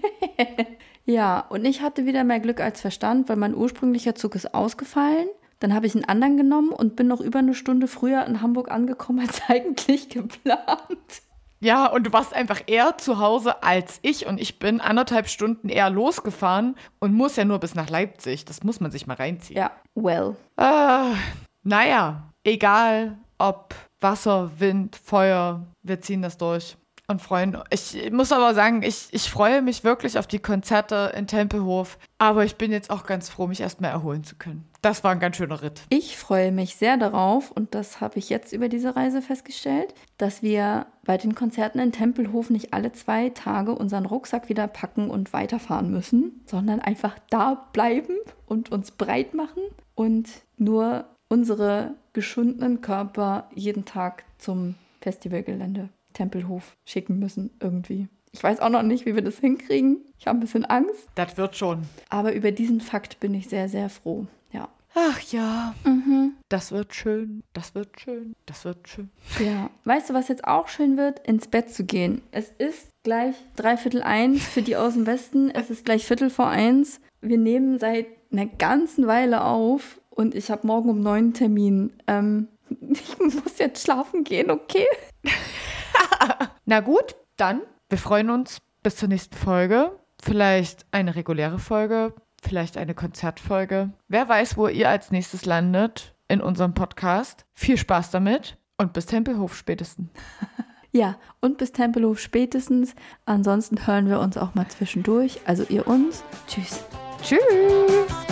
[SPEAKER 2] Ja, und ich hatte wieder mehr Glück als Verstand, weil mein ursprünglicher Zug ist ausgefallen. Dann habe ich einen anderen genommen und bin noch über eine Stunde früher in Hamburg angekommen als eigentlich geplant.
[SPEAKER 3] Ja, und du warst einfach eher zu Hause als ich und ich bin anderthalb Stunden eher losgefahren und muss ja nur bis nach Leipzig. Das muss man sich mal reinziehen.
[SPEAKER 2] Ja, well.
[SPEAKER 3] Äh, naja, egal ob Wasser, Wind, Feuer, wir ziehen das durch und freuen. Ich muss aber sagen, ich, ich freue mich wirklich auf die Konzerte in Tempelhof, aber ich bin jetzt auch ganz froh, mich erstmal erholen zu können. Das war ein ganz schöner Ritt.
[SPEAKER 2] Ich freue mich sehr darauf, und das habe ich jetzt über diese Reise festgestellt, dass wir bei den Konzerten in Tempelhof nicht alle zwei Tage unseren Rucksack wieder packen und weiterfahren müssen, sondern einfach da bleiben und uns breit machen und nur unsere geschundenen Körper jeden Tag zum Festivalgelände Tempelhof schicken müssen irgendwie. Ich weiß auch noch nicht, wie wir das hinkriegen. Ich habe ein bisschen Angst.
[SPEAKER 3] Das wird schon.
[SPEAKER 2] Aber über diesen Fakt bin ich sehr, sehr froh. Ja.
[SPEAKER 3] Ach ja,
[SPEAKER 2] Mhm.
[SPEAKER 3] das wird schön, das wird schön, das wird schön.
[SPEAKER 2] Ja. Weißt du, was jetzt auch schön wird? Ins Bett zu gehen. Es ist gleich dreiviertel eins für die aus dem Westen. Es ist gleich viertel vor eins. Wir nehmen seit einer ganzen Weile auf und ich habe morgen um neun einen Termin. Ähm, ich muss jetzt schlafen gehen, okay?
[SPEAKER 3] Na gut, dann, wir freuen uns bis zur nächsten Folge. Vielleicht eine reguläre Folge, vielleicht eine Konzertfolge. Wer weiß, wo ihr als nächstes landet in unserem Podcast. Viel Spaß damit und bis Tempelhof spätestens.
[SPEAKER 2] Ja, und bis Tempelhof spätestens. Ansonsten hören wir uns auch mal zwischendurch. Also ihr uns. Tschüss.
[SPEAKER 3] Tschüss.